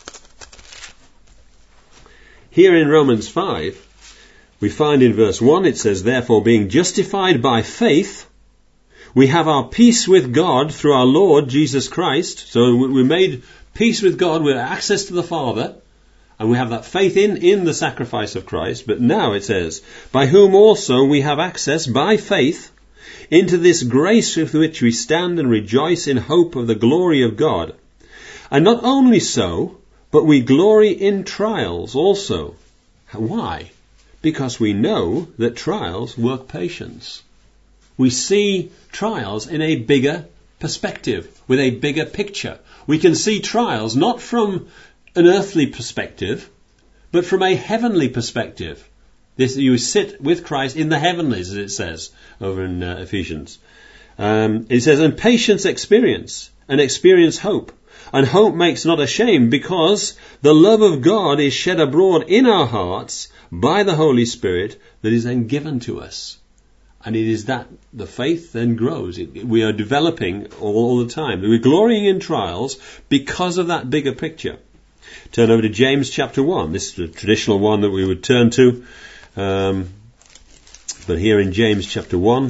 Here in Romans five, we find in verse one, it says, "Therefore, being justified by faith, we have our peace with God through our Lord Jesus Christ." So we made peace with God, we have access to the Father, and we have that faith in, in the sacrifice of Christ. But now it says, "By whom also we have access by faith into this grace with which we stand and rejoice in hope of the glory of God. And not only so, but we glory in trials also." Why? Because we know that trials work patience. We see trials in a bigger perspective, with a bigger picture. We can see trials not from an earthly perspective, but from a heavenly perspective. This, you sit with Christ in the heavenlies, as it says over in uh, Ephesians. Um, it says, "And patience experience, and experience hope. And hope makes not ashamed, because the love of God is shed abroad in our hearts by the Holy Spirit that is then given to us." And it is that the faith then grows. It, we are developing all, all the time. We're glorying in trials because of that bigger picture. Turn over to James chapter one. This is the traditional one that we would turn to. Um, but here in James chapter one,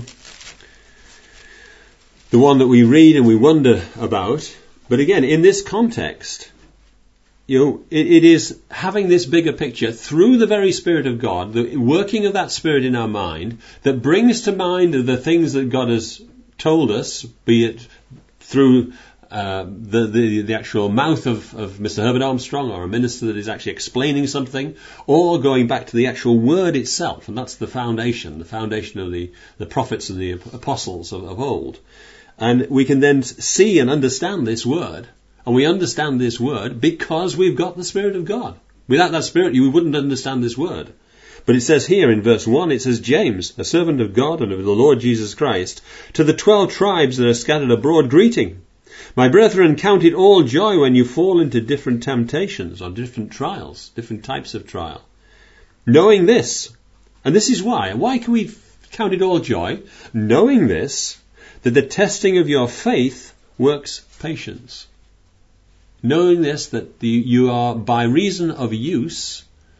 the one that we read and we wonder about. But again, in this context, you know, it, it is having this bigger picture through the very Spirit of God, the working of that Spirit in our mind, that brings to mind the things that God has told us, be it through uh, the, the the actual mouth of, of Mister Herbert Armstrong, or a minister that is actually explaining something, or going back to the actual Word itself, and that's the foundation, the foundation of the, the prophets and the apostles of, of old. And we can then see and understand this Word, and we understand this Word because we've got the Spirit of God. Without that Spirit, you wouldn't understand this Word. But it says here in verse one, it says, James, a servant of God and of the Lord Jesus Christ, to the twelve tribes that are scattered abroad, greeting. My brethren, count it all joy when you fall into different temptations or different trials, different types of trial. Knowing this, and this is why. Why can we count it all joy? Knowing this, that the testing of your faith works patience. Knowing this, that the, you are by reason of use,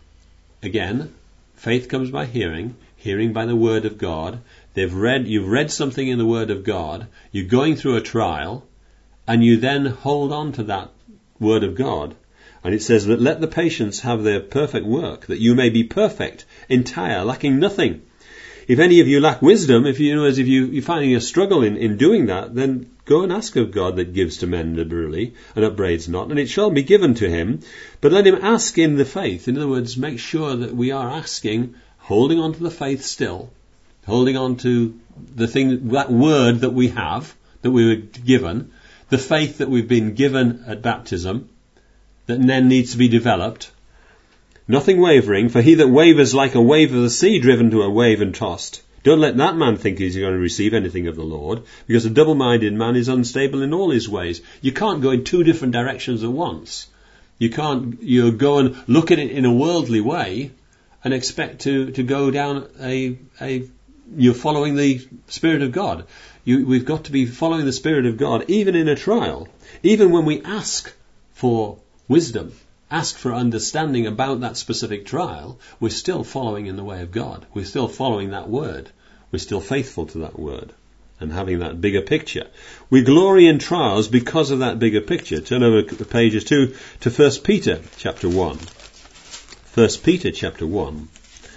again, faith comes by hearing, hearing by the Word of God. They've read, you've read something in the Word of God, you're going through a trial, and you then hold on to that Word of God. And it says that let the patience have their perfect work, that you may be perfect, entire, lacking nothing. If any of you lack wisdom, if you know, as if you, you're finding a struggle in, in doing that, then go and ask of God that gives to men liberally and upbraids not, and it shall be given to him. But let him ask in the faith. In other words, make sure that we are asking, holding on to the faith still, holding on to the thing, that word that we have, that we were given, the faith that we've been given at baptism, that then needs to be developed. Nothing wavering, for he that wavers like a wave of the sea driven to a wave and tossed. Don't let that man think he's going to receive anything of the Lord, because a double-minded man is unstable in all his ways. You can't go in two different directions at once. You can't you go and look at it in a worldly way and expect to, to go down a, a... You're following the Spirit of God. You, we've got to be following the Spirit of God, even in a trial. Even when we ask for wisdom, ask for understanding about that specific trial, we're still following in the way of God. We're still following that Word. We're still faithful to that Word and having that bigger picture. We glory in trials because of that bigger picture. Turn over the pages to, to First Peter chapter one. First Peter chapter one.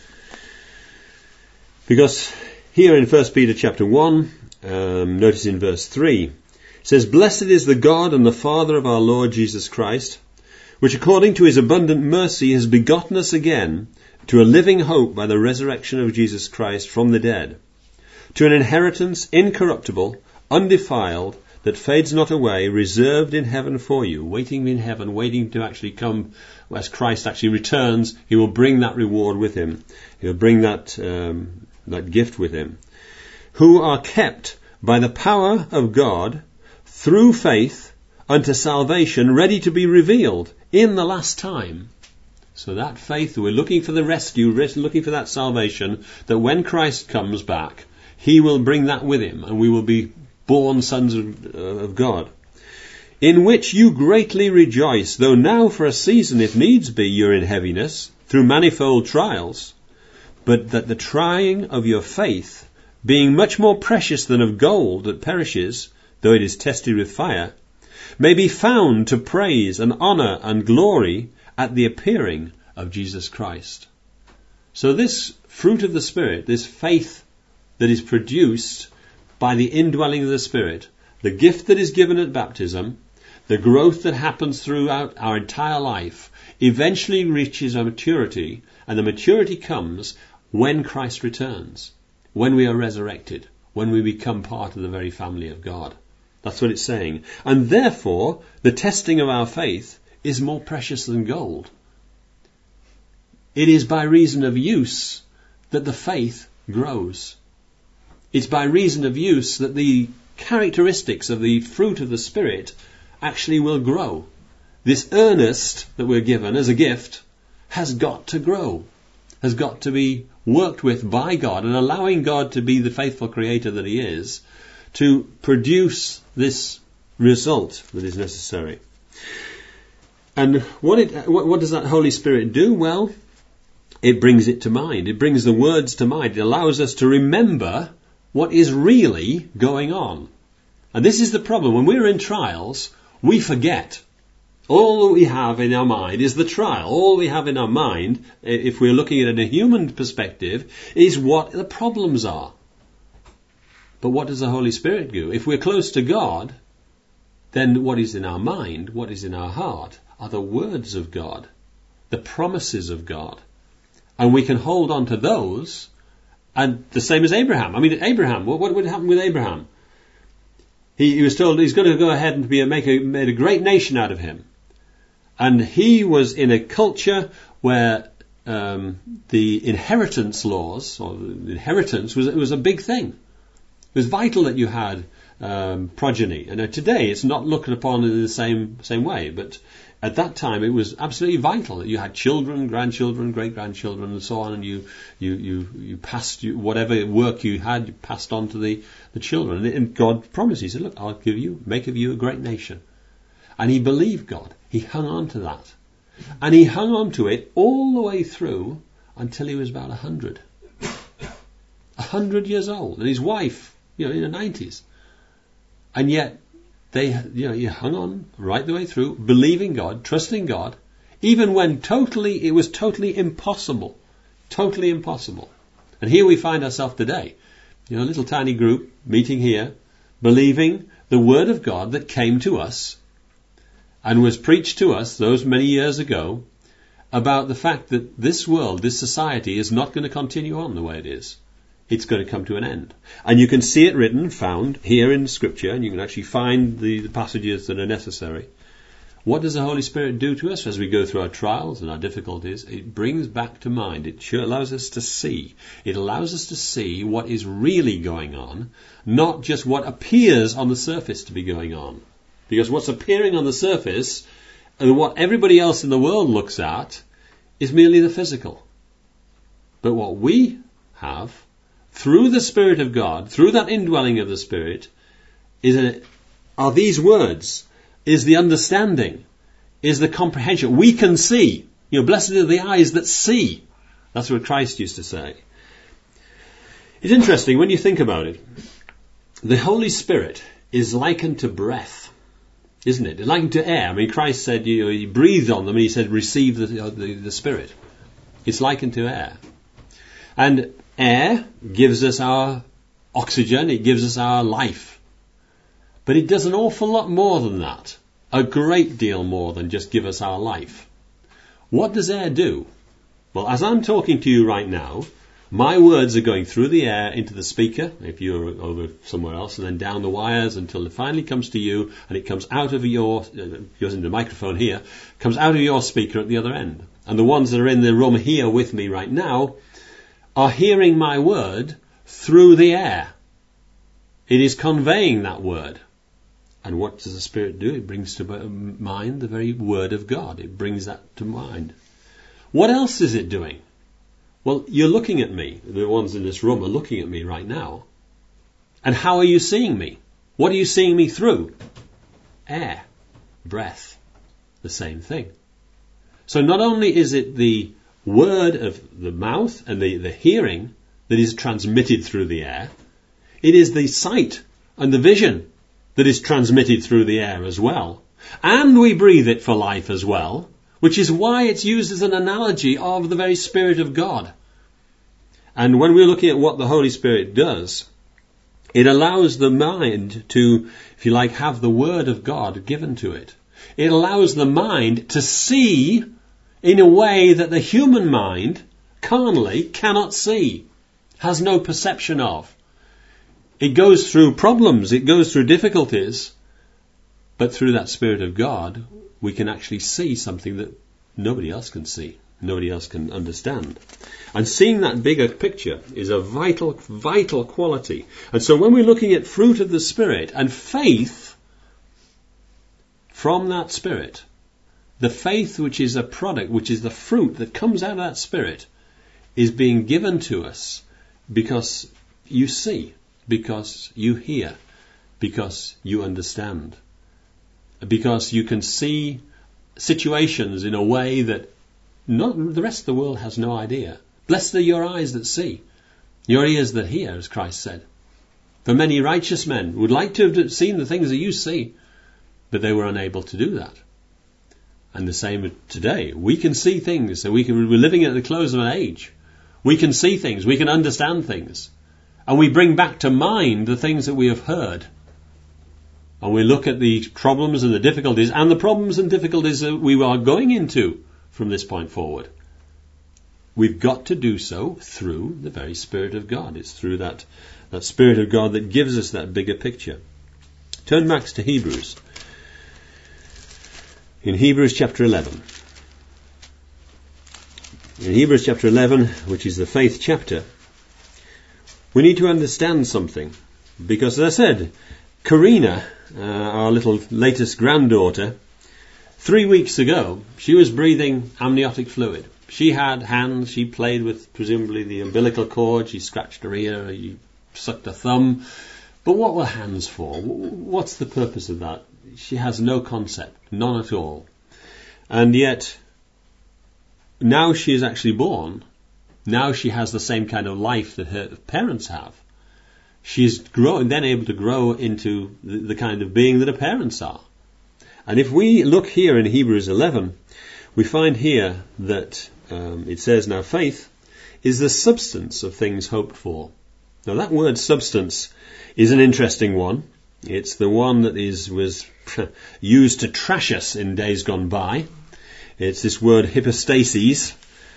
Because here in First Peter chapter one, um, notice in verse three, it says, Blessed is the God and the Father of our Lord Jesus Christ, which according to his abundant mercy has begotten us again to a living hope by the resurrection of Jesus Christ from the dead, to an inheritance incorruptible, undefiled, that fades not away, reserved in heaven for you, waiting in heaven, waiting to actually come. As Christ actually returns, he will bring that reward with him. He will bring that, um, that gift with him. Who are kept by the power of God through faith unto salvation, ready to be revealed in the last time. So that faith, we're looking for the rescue, looking for that salvation, that when Christ comes back, he will bring that with him, and we will be born sons of, uh, of God. In which you greatly rejoice, though now for a season, if needs be, you're in heaviness, through manifold trials, but that the trying of your faith, being much more precious than of gold that perishes, though it is tested with fire, may be found to praise and honour and glory at the appearing of Jesus Christ. So this fruit of the Spirit, this faith that is produced by the indwelling of the Spirit, the gift that is given at baptism, the growth that happens throughout our entire life, eventually reaches a maturity, and the maturity comes when Christ returns, when we are resurrected, when we become part of the very family of God. That's what it's saying. And therefore, the testing of our faith is more precious than gold. It is by reason of use that the faith grows. It's by reason of use that the characteristics of the fruit of the Spirit actually will grow. This earnest that we're given as a gift has got to grow, has got to be worked with by God, and allowing God to be the faithful creator that he is, to produce this result that is necessary. And what, it, what, what does that Holy Spirit do? Well, it brings it to mind. It brings the words to mind. It allows us to remember what is really going on. And this is the problem. When we're in trials, we forget. All that we have in our mind is the trial. All we have in our mind, if we're looking at it in a human perspective, is what the problems are. But what does the Holy Spirit do? If we're close to God, then what is in our mind, what is in our heart, are the words of God, the promises of God. And we can hold on to those, and the same as Abraham. I mean, Abraham, what, what would happen with Abraham? He, he was told he's going to go ahead and be a, make a, made a great nation out of him. And he was in a culture where um, the inheritance laws, or the inheritance, was, was a big thing. It was vital that you had um, progeny. And uh, today it's not looked upon in the same same way, but at that time it was absolutely vital that you had children, grandchildren, great-grandchildren, and so on, and you you you, you passed you, whatever work you had, you passed on to the, the children. And, and God promised, He said, look, I'll give you, make of you a great nation. And he believed God. He hung on to that. And he hung on to it all the way through until he was about a hundred. A hundred years old. And his wife, you know, in her nineties. And yet, they, you know, he hung on right the way through, believing God, trusting God, even when totally, it was totally impossible. Totally impossible. And here we find ourselves today. You know, a little tiny group meeting here, believing the word of God that came to us and was preached to us those many years ago about the fact that this world, this society, is not going to continue on the way it is. It's going to come to an end. And you can see it written, found here in Scripture, and you can actually find the, the passages that are necessary. What does the Holy Spirit do to us as we go through our trials and our difficulties? It brings back to mind. It sure allows us to see. It allows us to see what is really going on, not just what appears on the surface to be going on. Because what's appearing on the surface, and what everybody else in the world looks at, is merely the physical. But what we have, through the Spirit of God, through that indwelling of the Spirit, is a, are these words, is the understanding, is the comprehension. We can see. You know, blessed are the eyes that see. That's what Christ used to say. It's interesting when you think about it. The Holy Spirit is likened to breath. Isn't it? It's likened to air. I mean, Christ said, you know, he breathed on them and he said, receive the, the, the Spirit. It's likened to air. And air gives us our oxygen, it gives us our life. But it does an awful lot more than that. A great deal more than just give us our life. What does air do? Well, as I'm talking to you right now, my words are going through the air into the speaker, if you're over somewhere else, and then down the wires until it finally comes to you, and it comes out of your, uh, goes into the microphone here, comes out of your speaker at the other end. And the ones that are in the room here with me right now are hearing my word through the air. It is conveying that word. And what does the Spirit do? It brings to mind the very word of God. It brings that to mind. What else is it doing? Well, you're looking at me. The ones in this room are looking at me right now. And how are you seeing me? What are you seeing me through? Air, breath, the same thing. So not only is it the word of the mouth and the, the hearing that is transmitted through the air, it is the sight and the vision that is transmitted through the air as well. And we breathe it for life as well, which is why it's used as an analogy of the very Spirit of God. And when we're looking at what the Holy Spirit does, it allows the mind to, if you like, have the Word of God given to it. It allows the mind to see in a way that the human mind, carnally, cannot see, has no perception of. It goes through problems, it goes through difficulties, but through that Spirit of God, we can actually see something that nobody else can see, nobody else can understand. And seeing that bigger picture is a vital, vital quality. And so when we're looking at fruit of the Spirit and faith from that Spirit, the faith which is a product, which is the fruit that comes out of that Spirit, is being given to us because you see, because you hear, because you understand, because you can see situations in a way that not, the rest of the world has no idea. Blessed are your eyes that see, your ears that hear, as Christ said. For many righteous men would like to have seen the things that you see, but they were unable to do that. And the same today. We can see things, and we can, we're living at the close of an age. We can see things, we can understand things. And we bring back to mind the things that we have heard. And we look at the problems and the difficulties, and the problems and difficulties that we are going into from this point forward. We've got to do so through the very Spirit of God. It's through that, that Spirit of God that gives us that bigger picture. Turn back to Hebrews. In Hebrews chapter eleven. In Hebrews chapter eleven, which is the faith chapter, we need to understand something. Because, as I said, Karina, uh, our little latest granddaughter, three weeks ago, she was breathing amniotic fluid. She had hands, she played with presumably the umbilical cord, she scratched her ear, she sucked her thumb. But what were hands for? What's the purpose of that? She has no concept, none at all. And yet, now she is actually born, now she has the same kind of life that her parents have. She's grown, then able to grow into the, the kind of being that her parents are. And if we look here in Hebrews eleven, we find here that um, it says, now faith is the substance of things hoped for. Now that word substance is an interesting one. It's the one that is was used to trash us in days gone by. It's this word hypostasis.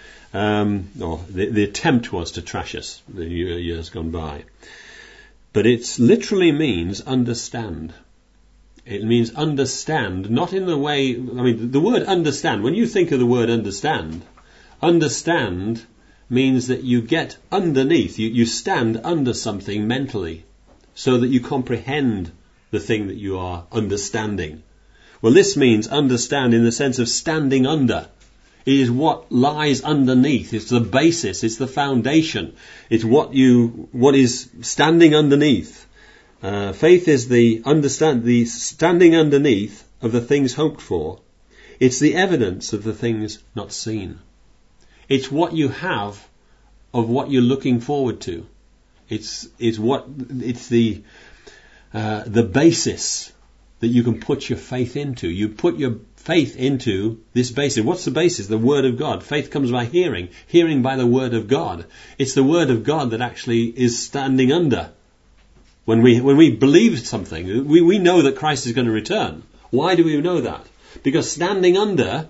Um, or the, the attempt was to trash us the years gone by. But it literally means understand. It means understand, not in the way, I mean, the word understand, when you think of the word understand, understand means that you get underneath, you, you stand under something mentally, so that you comprehend the thing that you are understanding. Well, this means understand in the sense of standing under. It is what lies underneath. It's the basis. It's the foundation. It's what you, what is standing underneath. Uh, faith is the understand, the standing underneath of the things hoped for. It's the evidence of the things not seen. It's what you have of what you're looking forward to. It's, it's what, it's the, uh, the basis that you can put your faith into. You put your faith into this basis. What's the basis? The Word of God. Faith comes by hearing. Hearing by the Word of God. It's the Word of God that actually is standing under. When we when we believe something, we, we know that Christ is going to return. Why do we know that? Because standing under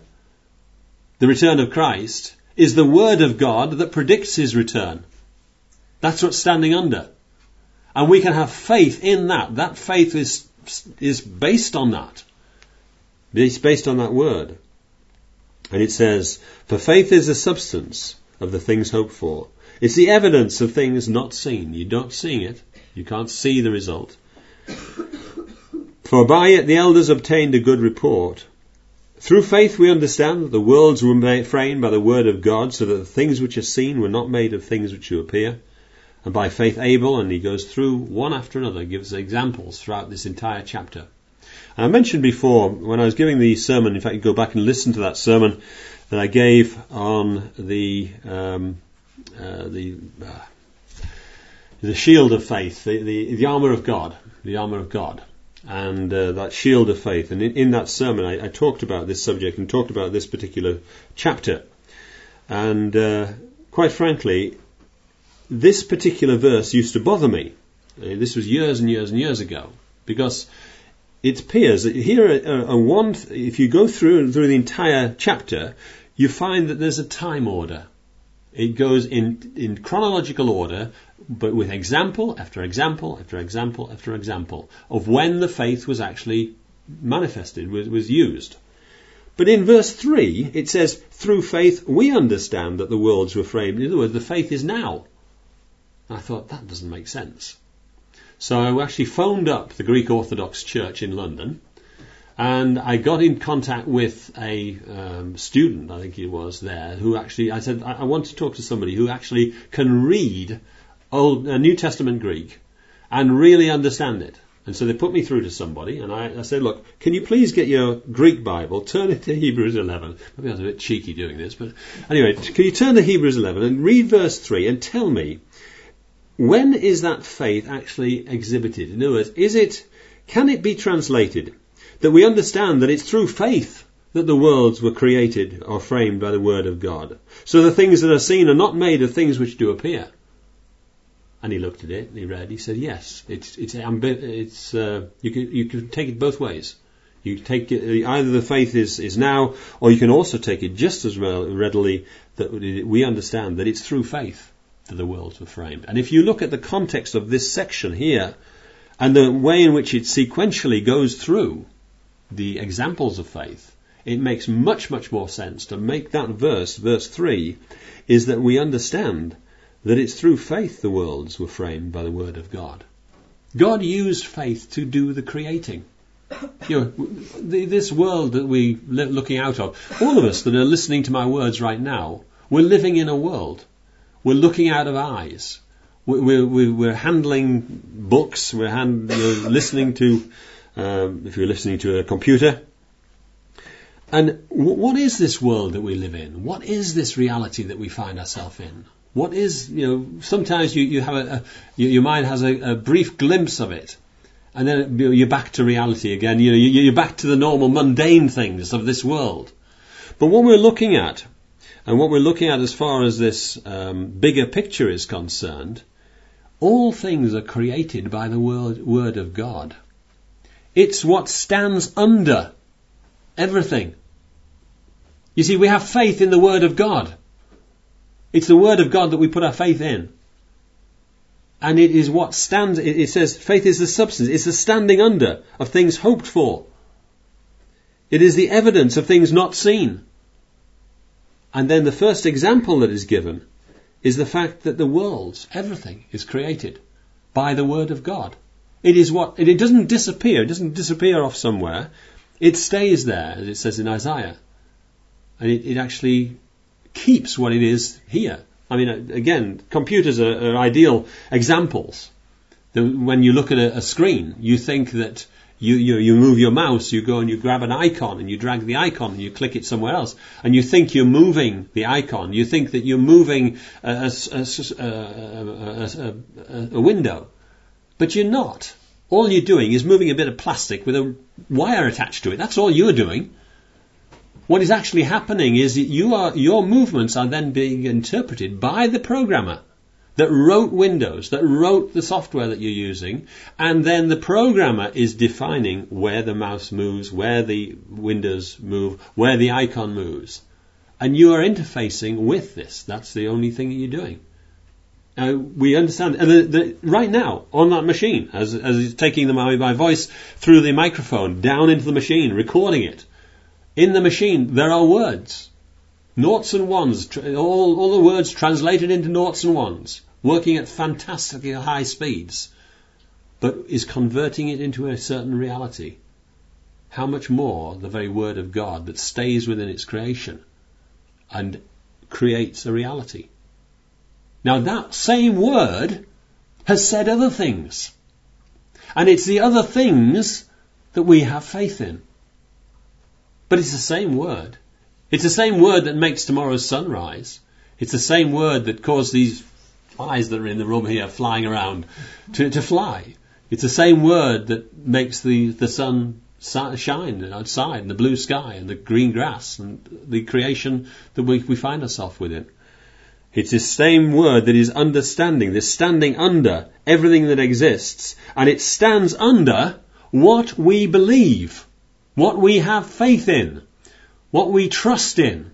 the return of Christ is the Word of God that predicts His return. That's what's standing under. And we can have faith in that. That faith is is based on that. It's based on that word. And it says, for faith is the substance of the things hoped for. It's the evidence of things not seen. You don't see it. You can't see the result. For by it the elders obtained a good report. Through faith we understand that the worlds were made, framed by the word of God, so that the things which are seen were not made of things which do appear. And by faith Abel, and he goes through one after another, gives examples throughout this entire chapter. And I mentioned before, when I was giving the sermon, in fact you go back and listen to that sermon that I gave on the um, uh, the uh, the shield of faith, the, the, the armour of God, the armour of God, and uh, that shield of faith. And in, in that sermon I, I talked about this subject and talked about this particular chapter. And uh, quite frankly, this particular verse used to bother me. Uh, this was years and years and years ago, because it appears that here, a, a one, if you go through through the entire chapter, you find that there's a time order. It goes in in chronological order, but with example after example after example after example of when the faith was actually manifested, was, was used. But in verse three, it says, through faith we understand that the worlds were framed. In other words, the faith is now. I thought, that doesn't make sense. So I actually phoned up the Greek Orthodox Church in London, and I got in contact with a um, student, I think he was there, who actually, I said, I, I want to talk to somebody who actually can read Old uh, New Testament Greek and really understand it. And so they put me through to somebody, and I, I said, look, can you please get your Greek Bible, turn it to Hebrews eleven. Maybe I was a bit cheeky doing this, but anyway, can you turn to Hebrews eleven and read verse three and tell me, when is that faith actually exhibited? In other words, is it, can it be translated that we understand that it's through faith that the worlds were created or framed by the word of God? So the things that are seen are not made of things which do appear. And he looked at it and he read. He said, "Yes, it's it's ambi- it's uh, you can you can take it both ways. You take it, either the faith is is now, or you can also take it just as readily that we understand that it's through faith that the worlds were framed." And if you look at the context of this section here, and the way in which it sequentially goes through the examples of faith, it makes much much more sense to make that verse, verse three, is that we understand that it's through faith the worlds were framed by the word of God. God used faith to do the creating. You know, the, this world that we're looking out of, all of us that are listening to my words right now, we're living in a world. We're looking out of eyes. We're, we're, we're handling books. We're hand, you know, listening to, um, if you're listening to a computer. And w- what is this world that we live in? What is this reality that we find ourselves in? What is, you know, sometimes you, you have a, a, your mind has a, a brief glimpse of it, and then you're back to reality again. You know, you're back to the normal mundane things of this world. But what we're looking at, and what we're looking at as far as this um, bigger picture is concerned, all things are created by the word, word of God. It's what stands under everything. You see, we have faith in the word of God. It's the word of God that we put our faith in. And it is what stands, it, it says faith is the substance, it's the standing under of things hoped for. It is the evidence of things not seen. And then the first example that is given is the fact that the worlds, everything, is created by the word of God. It is what, it, it doesn't disappear, it doesn't disappear off somewhere. It stays there, as it says in Isaiah. And it, it actually keeps what it is here. I mean, again, computers are, are ideal examples. The, when you look at a, a screen, you think that you, you you move your mouse, you go and you grab an icon and you drag the icon and you click it somewhere else, and you think you're moving the icon. You think that you're moving a, a, a, a, a, a window, but you're not. All you're doing is moving a bit of plastic with a wire attached to it. That's all you're doing. What is actually happening is that you are, your movements are then being interpreted by the programmer that wrote Windows, that wrote the software that you're using, and then the programmer is defining where the mouse moves, where the windows move, where the icon moves. And you are interfacing with this. That's the only thing that you're doing. Uh, we understand, and the, the, right now, on that machine, as, as it's taking the, my, my voice through the microphone, down into the machine, recording it, in the machine, there are words. Noughts and ones, all, all the words translated into noughts and ones, working at fantastically high speeds, but is converting it into a certain reality. How much more the very word of God that stays within its creation and creates a reality. Now that same word has said other things. And it's the other things that we have faith in. But it's the same word. It's the same word that makes tomorrow's sunrise. It's the same word that caused these flies that are in the room here flying around to, to fly. It's the same word that makes the, the sun shine outside, and the blue sky and the green grass and the creation that we, we find ourselves within. It's the same word that is understanding, this standing under everything that exists, and it stands under what we believe. What we have faith in, what we trust in.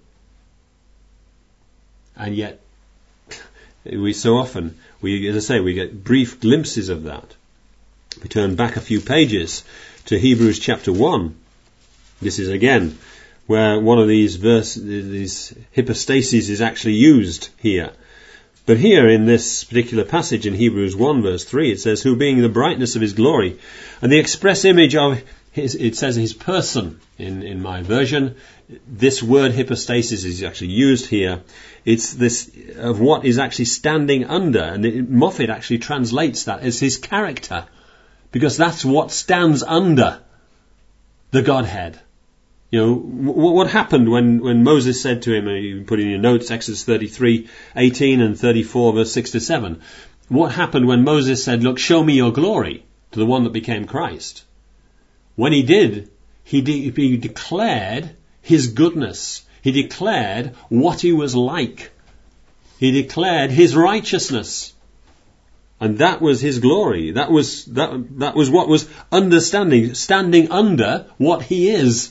And yet, we so often, we, as I say, we get brief glimpses of that. We turn back a few pages to Hebrews chapter one. This is again where one of these verses, these hypostases is actually used here. But here in this particular passage in Hebrews one verse three, it says, who being the brightness of his glory and the express image of his, it says his person in, in my version. This word hypostasis is actually used here. It's this of what is actually standing under, and it, Moffat actually translates that as his character. because that's what stands under the Godhead. You know, w- what happened when, when Moses said to him, you can put in your notes, Exodus thirty-three, eighteen and thirty-four, verse six to seven. What happened when Moses said, look, show me your glory, to the one that became Christ? When he did, he, de- he declared his goodness. He declared what he was like. He declared his righteousness. And that was his glory. That was, that, that was what was understanding, standing under what he is.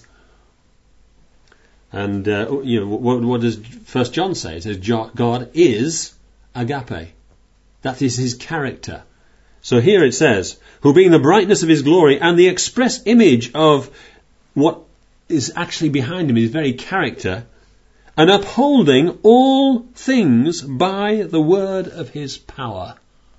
And, uh, you know, what, what does First John say? It says, God is agape. That is his character. So here it says, who being the brightness of his glory and the express image of what is actually behind him, his very character, and upholding all things by the word of his power.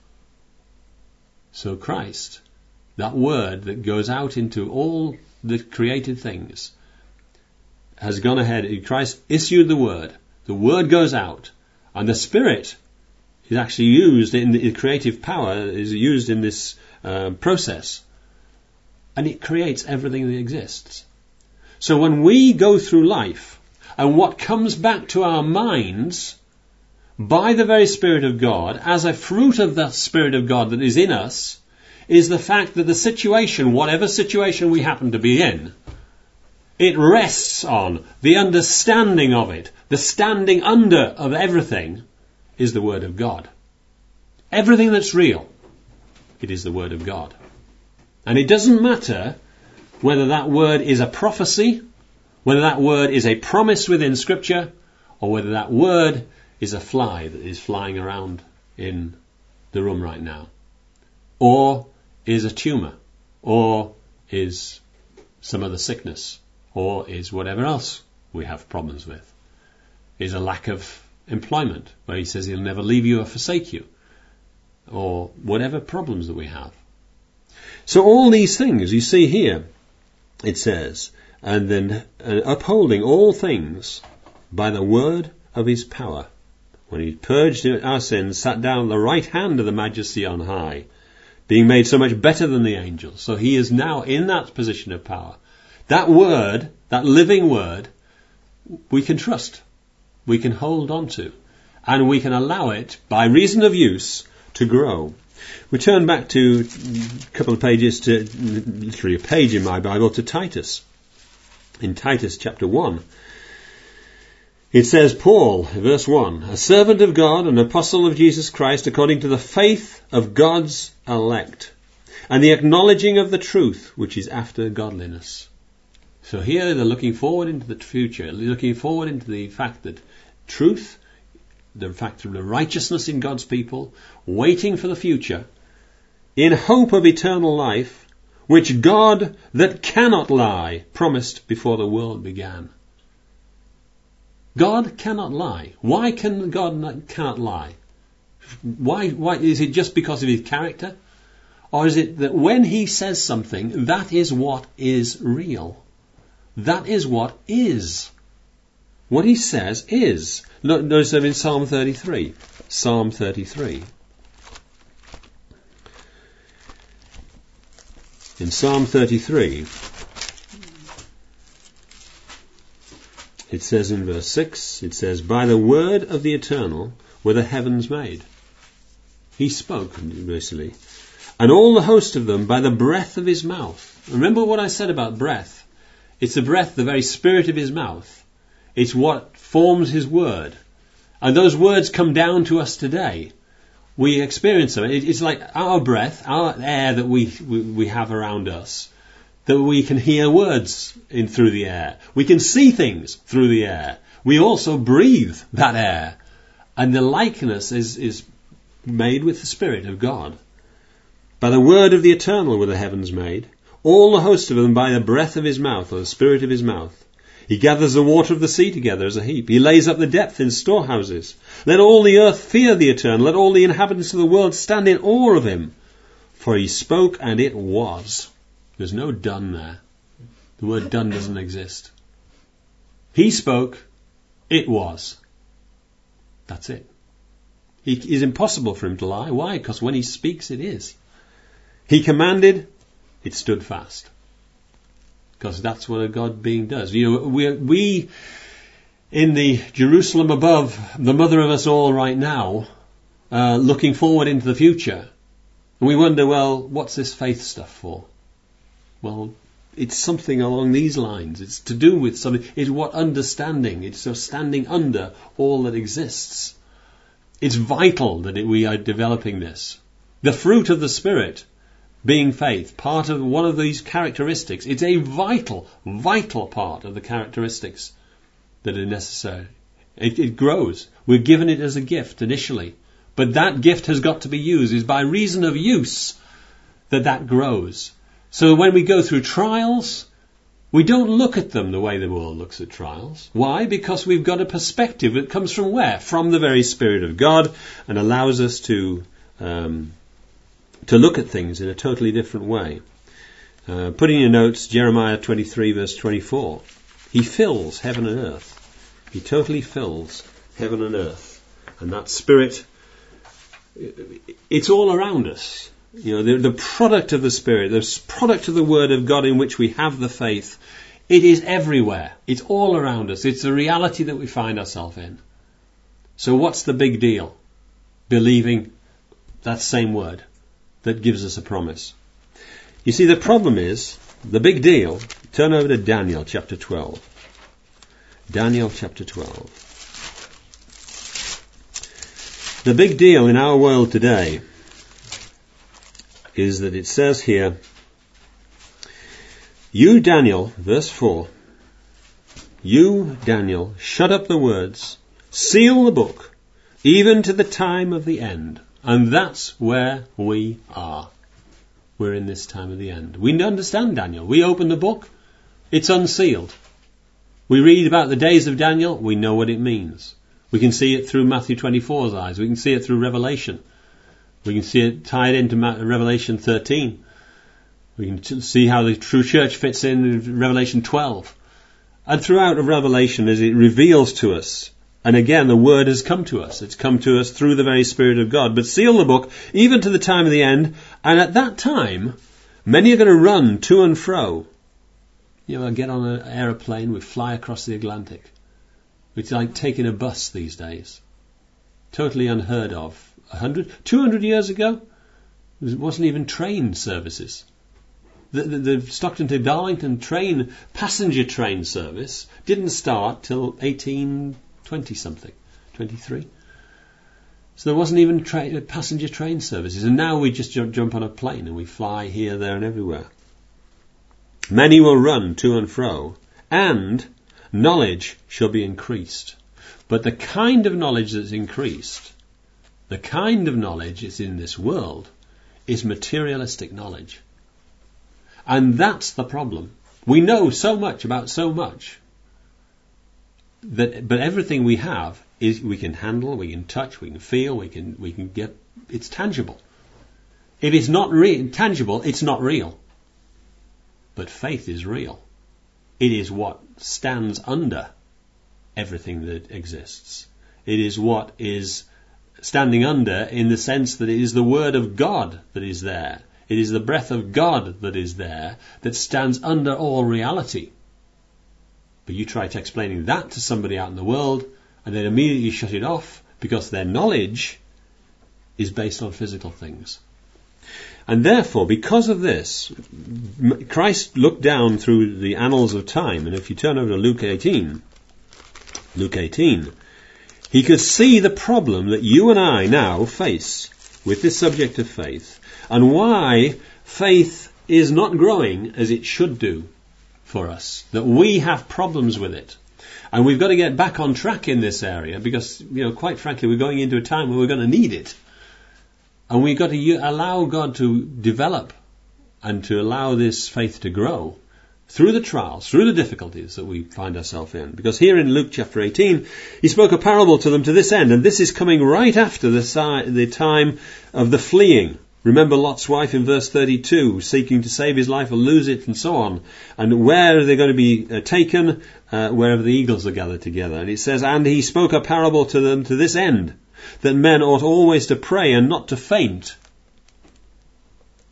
So Christ, that word that goes out into all the created things, has gone ahead. Christ issued the word. The word goes out, and the Spirit is actually used in the creative power, is used in this uh, process, and it creates everything that exists. So when we go through life, and what comes back to our minds by the very Spirit of God, as a fruit of that Spirit of God that is in us, is the fact that the situation, whatever situation we happen to be in, it rests on the understanding of it. The standing under of everything is the Word of God. Everything that's real, it is the Word of God. And it doesn't matter whether that word is a prophecy, whether that word is a promise within Scripture, or whether that word is a fly that is flying around in the room right now, or is a tumour, or is some other sickness, or is whatever else we have problems with, is a lack of employment, where he says he'll never leave you or forsake you, or whatever problems that we have. So all these things you see here, it says, and then uh, upholding all things by the word of his power, when he purged our sins, sat down at the right hand of the Majesty on high, being made so much better than the angels. So he is now in that position of power. That word, that living word, we can trust, we can hold on to, and we can allow it, by reason of use, to grow. We turn back to a couple of pages, to literally a page in my Bible, to Titus. In Titus chapter one, it says, Paul, verse one, a servant of God, an apostle of Jesus Christ, according to the faith of God's elect, and the acknowledging of the truth, which is after godliness. So here they're looking forward into the future, looking forward into the fact that truth, the fact of the righteousness in God's people, waiting for the future, in hope of eternal life, which God that cannot lie promised before the world began. God cannot lie. Why can God not, cannot lie? Why, why? Is it just because of his character? Or is it that when he says something, that is what is real? That is what is. What he says is. Look, notice in Psalm thirty-three. Psalm thirty-three. In Psalm thirty-three, it says in verse six, it says, by the word of the eternal were the heavens made. He spoke, basically. And all the host of them by the breath of his mouth. Remember what I said about breath. It's the breath, the very spirit of his mouth. It's what forms his word. And those words come down to us today. We experience them. It's like our breath, our air that we, we, we have around us, that we can hear words in through the air. We can see things through the air. We also breathe that air. And the likeness is, is made with the Spirit of God. By the word of the eternal were the heavens made, all the host of them by the breath of his mouth, or the spirit of his mouth. He gathers the water of the sea together as a heap. He lays up the depth in storehouses. Let all the earth fear the eternal. Let all the inhabitants of the world stand in awe of him. For he spoke, and it was. There's no done there. The word done doesn't exist. He spoke, it was. That's it. It is impossible for him to lie. Why? Because when he speaks, it is. He commanded, it stood fast. Because that's what a God being does. You know, we, we in the Jerusalem above, the mother of us all right now, uh, looking forward into the future, and we wonder, well, what's this faith stuff for? Well, it's something along these lines. It's to do with something. It's what understanding. It's so standing under all that exists. It's vital that it, we are developing this. The fruit of the Spirit, being faith, part of one of these characteristics. It's a vital, vital part of the characteristics that are necessary. It, it grows. We're given it as a gift initially. But that gift has got to be used. It's by reason of use that that grows. So when we go through trials, we don't look at them the way the world looks at trials. Why? Because we've got a perspective that comes from where? From the very Spirit of God, and allows us to um, to look at things in a totally different way. Uh, put in your notes Jeremiah twenty-three verse twenty-four. He fills heaven and earth. He totally fills heaven and earth. And that Spirit, it's all around us. You know, the, the product of the Spirit, the product of the Word of God in which we have the faith, it is everywhere. It's all around us. It's a reality that we find ourselves in. So what's the big deal? Believing that same Word that gives us a promise. You see, the problem is, the big deal, turn over to Daniel chapter twelve. Daniel chapter twelve. The big deal in our world today is that it says here, you, Daniel, verse four, you, Daniel, shut up the words, seal the book, even to the time of the end. And that's where we are. We're in this time of the end. We understand Daniel. We open the book, it's unsealed. We read about the days of Daniel, we know what it means. We can see it through Matthew twenty-four's eyes. We can see it through Revelation. We can see it tied into Revelation thirteen. We can see how the true church fits in Revelation twelve. And throughout Revelation, as it reveals to us, and again, the Word has come to us. It's come to us through the very Spirit of God. But seal the book, even to the time of the end. And at that time, many are going to run to and fro. You know, I get on an aeroplane, we fly across the Atlantic. It's like taking a bus these days. Totally unheard of. A hundred, two hundred years ago, it wasn't even train services. The, the, the Stockton to Darlington train, passenger train service didn't start till eighteen twenty something, twenty-three. So there wasn't even tra- passenger train services. And now we just jump, jump on a plane and we fly here, there and everywhere. Many will run to and fro, and knowledge shall be increased. But the kind of knowledge that's increased, the kind of knowledge is in this world, is materialistic knowledge. And that's the problem. We know so much about so much, that, but everything we have is we can handle, we can touch, we can feel, we can we can get. It's tangible. If it's not re- tangible, it's not real. But faith is real. It is what stands under everything that exists. It is what is standing under in the sense that it is the Word of God that is there. It is the breath of God that is there that stands under all reality. But you try to explaining that to somebody out in the world and then immediately shut it off because their knowledge is based on physical things. And therefore, because of this, Christ looked down through the annals of time, and if you turn over to Luke eighteen, Luke eighteen, he could see the problem that you and I now face with this subject of faith, and why faith is not growing as it should do for us, that we have problems with it. And we've got to get back on track in this area because, you know, quite frankly, we're going into a time where we're going to need it. And we've got to allow God to develop and to allow this faith to grow through the trials, through the difficulties that we find ourselves in. Because here in Luke chapter eighteen, he spoke a parable to them to this end, and this is coming right after the, si- the time of the fleeing. Remember Lot's wife in verse thirty-two, seeking to save his life or lose it, and so on. And where are they going to be uh, taken? Uh, wherever the eagles are gathered together. And it says, and he spoke a parable to them to this end, that men ought always to pray and not to faint.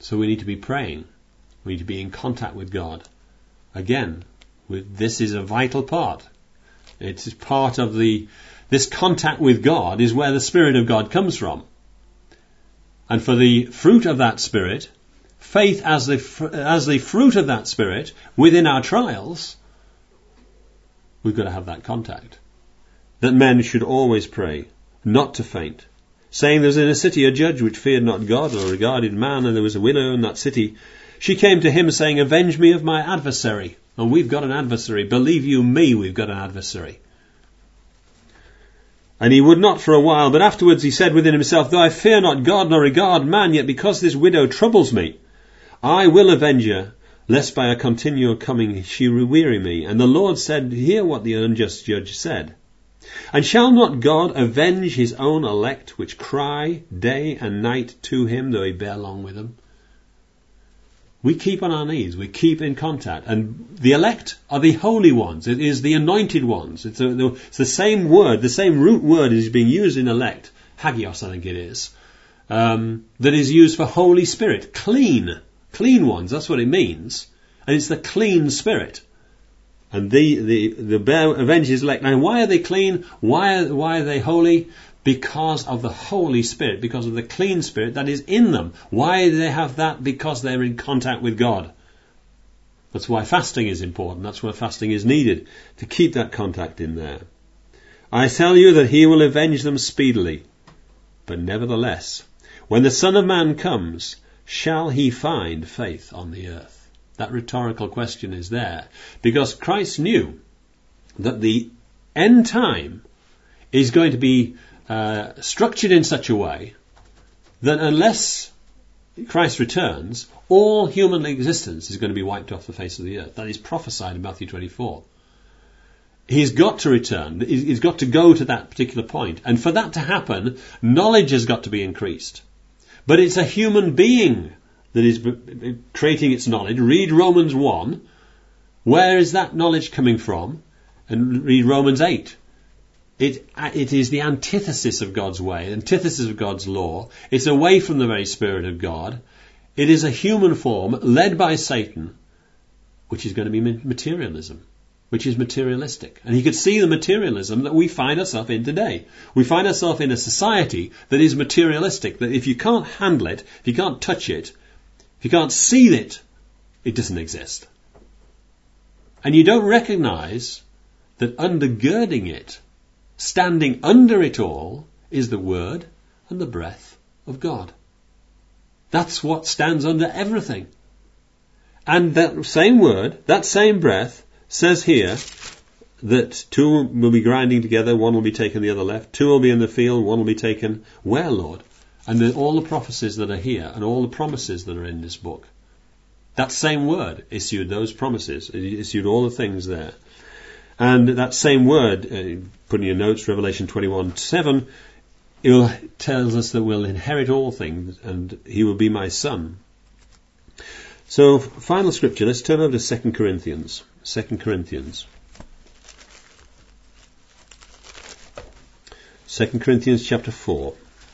So we need to be praying. We need to be in contact with God. Again, with, this is a vital part. It's part of the, this contact with God is where the Spirit of God comes from. And for the fruit of that Spirit, faith as the, as the fruit of that Spirit within our trials, we've got to have that contact. That men should always pray, not to faint, saying there was in a city a judge which feared not God or regarded man, and there was a widow in that city. She came to him saying, avenge me of my adversary. And we've got an adversary. Believe you me, we've got an adversary. And he would not for a while, but afterwards he said within himself, though I fear not God nor regard man, yet because this widow troubles me, I will avenge her, lest by a continual coming she weary me. And the Lord said, hear what the unjust judge said. And shall not God avenge his own elect, which cry day and night to him, though he bear long with them? We keep on our knees, we keep in contact. And the elect are the holy ones, it is the anointed ones. It's, a, it's the same word, the same root word is being used in elect, hagios I think it is, um, that is used for Holy Spirit, clean, clean ones, that's what it means. And it's the clean spirit. And the, the, the bear avenges elect. Now why are they clean? Why are, why are they holy? Because of the Holy Spirit, because of the clean spirit that is in them. Why do they have that? Because they're in contact with God. That's why fasting is important. That's why fasting is needed, to keep that contact in there. I tell you that he will avenge them speedily. But nevertheless, when the Son of Man comes, shall he find faith on the earth? That rhetorical question is there. Because Christ knew that the end time is going to be Uh, structured in such a way that unless Christ returns, all human existence is going to be wiped off the face of the earth. That is prophesied in Matthew twenty-four. He's got to return. He's got to go to that particular point. And for that to happen, knowledge has got to be increased. But it's a human being that is creating its knowledge. Read Romans one. Where is that knowledge coming from? And read Romans eight. It, it is the antithesis of God's way, antithesis of God's law. It's away from the very Spirit of God. It is a human form led by Satan, which is going to be materialism, which is materialistic. And he could see the materialism that we find ourselves in today. We find ourselves in a society that is materialistic, that if you can't handle it, if you can't touch it, if you can't see it, it doesn't exist. And you don't recognize that undergirding it, standing under it all, is the word and the breath of God. That's what stands under everything. And that same word, that same breath, says here that two will be grinding together, one will be taken the other left, two will be in the field, one will be taken where, Lord? And then all the prophecies that are here and all the promises that are in this book. That same word issued those promises, it issued all the things there. And that same word, uh, put in your notes, Revelation twenty-one seven, it tells us that we'll inherit all things and he will be my son. So, final scripture, let's turn over to Second Corinthians. Second Corinthians. Second Corinthians chapter four.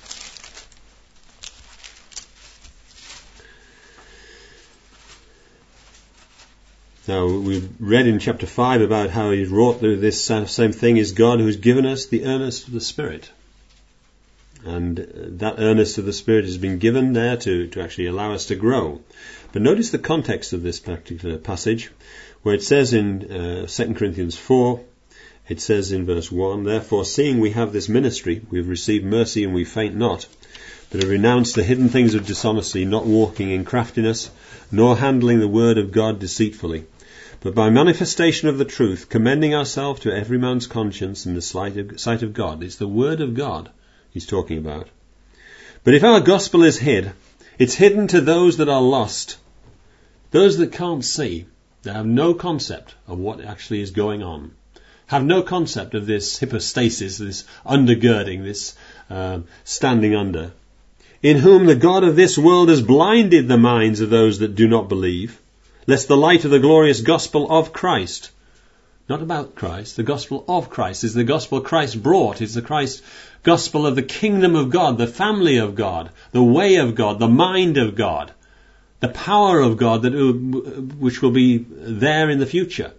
Now, we've read in chapter five about how he's wrought this same thing is God who's given us the earnest of the Spirit. And that earnest of the Spirit has been given there to, to actually allow us to grow. But notice the context of this particular passage, where it says in uh, Second Corinthians four, it says in verse one, therefore, seeing we have this ministry, we have received mercy and we faint not, but have renounced the hidden things of dishonesty, not walking in craftiness, nor handling the word of God deceitfully, but by manifestation of the truth, commending ourselves to every man's conscience in the sight of God. It's the word of God he's talking about. But if our gospel is hid, it's hidden to those that are lost, those that can't see, that have no concept of what actually is going on, have no concept of this hypostasis, this undergirding, this uh, standing under, in whom the God of this world has blinded the minds of those that do not believe, lest the light of the glorious gospel of Christ, not about Christ, the gospel of Christ is the gospel Christ brought, it's the Christ gospel of the kingdom of God, the family of God, the way of God, the mind of God, the power of God that which will be there in the future,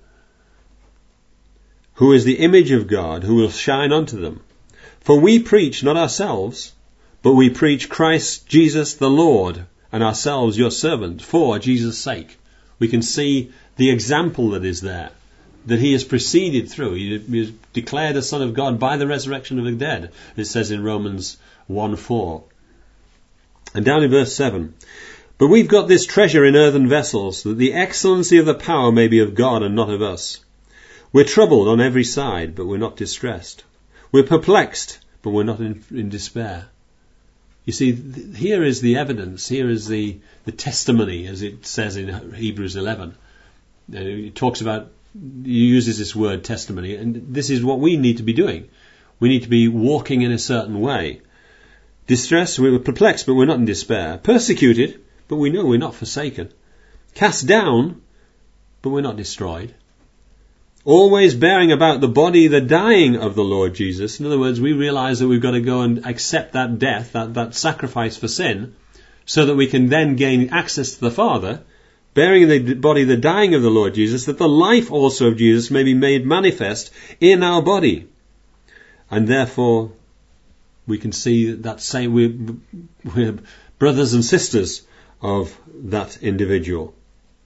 who is the image of God, who will shine unto them. For we preach not ourselves, but we preach Christ Jesus the Lord, and ourselves your servant, for Jesus' sake. We can see the example that is there, that he has proceeded through. He is declared the Son of God by the resurrection of the dead, it says in Romans one four. And down in verse seven, but we've got this treasure in earthen vessels, that the excellency of the power may be of God and not of us. We're troubled on every side, but we're not distressed. We're perplexed, but we're not in, in despair. You see, th- here is the evidence, here is the, the testimony, as it says in Hebrews eleven. Uh, it talks about, he uses this word testimony, and this is what we need to be doing. We need to be walking in a certain way. Distressed, we were perplexed, but we're not in despair. Persecuted, but we know we're not forsaken. Cast down, but we're not destroyed. Always bearing about the body the dying of the Lord Jesus. In other words, we realize that we've got to go and accept that death, that, that sacrifice for sin, so that we can then gain access to the Father, bearing in the body the dying of the Lord Jesus, that the life also of Jesus may be made manifest in our body. And therefore, we can see that same, we're, we're brothers and sisters of that individual.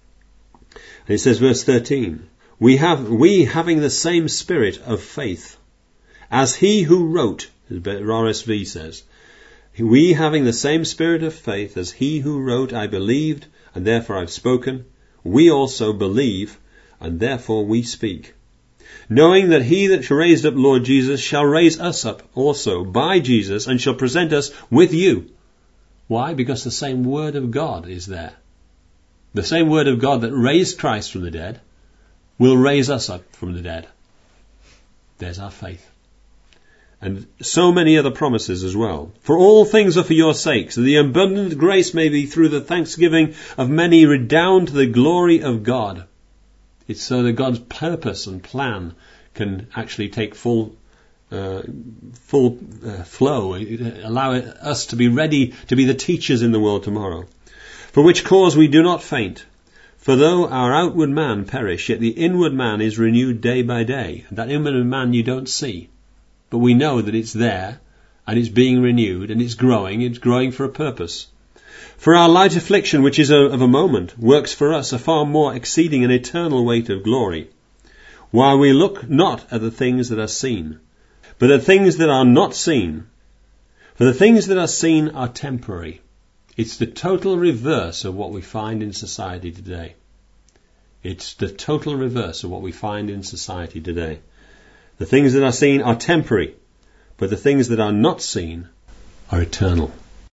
And it says, verse thirteen, We have, we having the same spirit of faith, as he who wrote, as R S V says, we having the same spirit of faith as he who wrote, I believed, and therefore I've spoken. We also believe, and therefore we speak. Knowing that he that raised up Lord Jesus shall raise us up also by Jesus, and shall present us with you. Why? Because the same word of God is there. The same word of God that raised Christ from the dead will raise us up from the dead. There's our faith. And so many other promises as well. For all things are for your sakes, that the abundant grace may be through the thanksgiving of many redound to the glory of God. It's so that God's purpose and plan can actually take full uh, full uh, flow, allow us to be ready to be the teachers in the world tomorrow. For which cause we do not faint. For though our outward man perish, yet the inward man is renewed day by day. And that inward man you don't see. But we know that it's there, and it's being renewed, and it's growing. It's growing for a purpose. For our light affliction, which is a, of a moment, works for us a far more exceeding and eternal weight of glory. While we look not at the things that are seen, but at things that are not seen. For the things that are seen are temporary. It's the total reverse of what we find in society today. It's the total reverse of what we find in society today. The things that are seen are temporary, but the things that are not seen are eternal.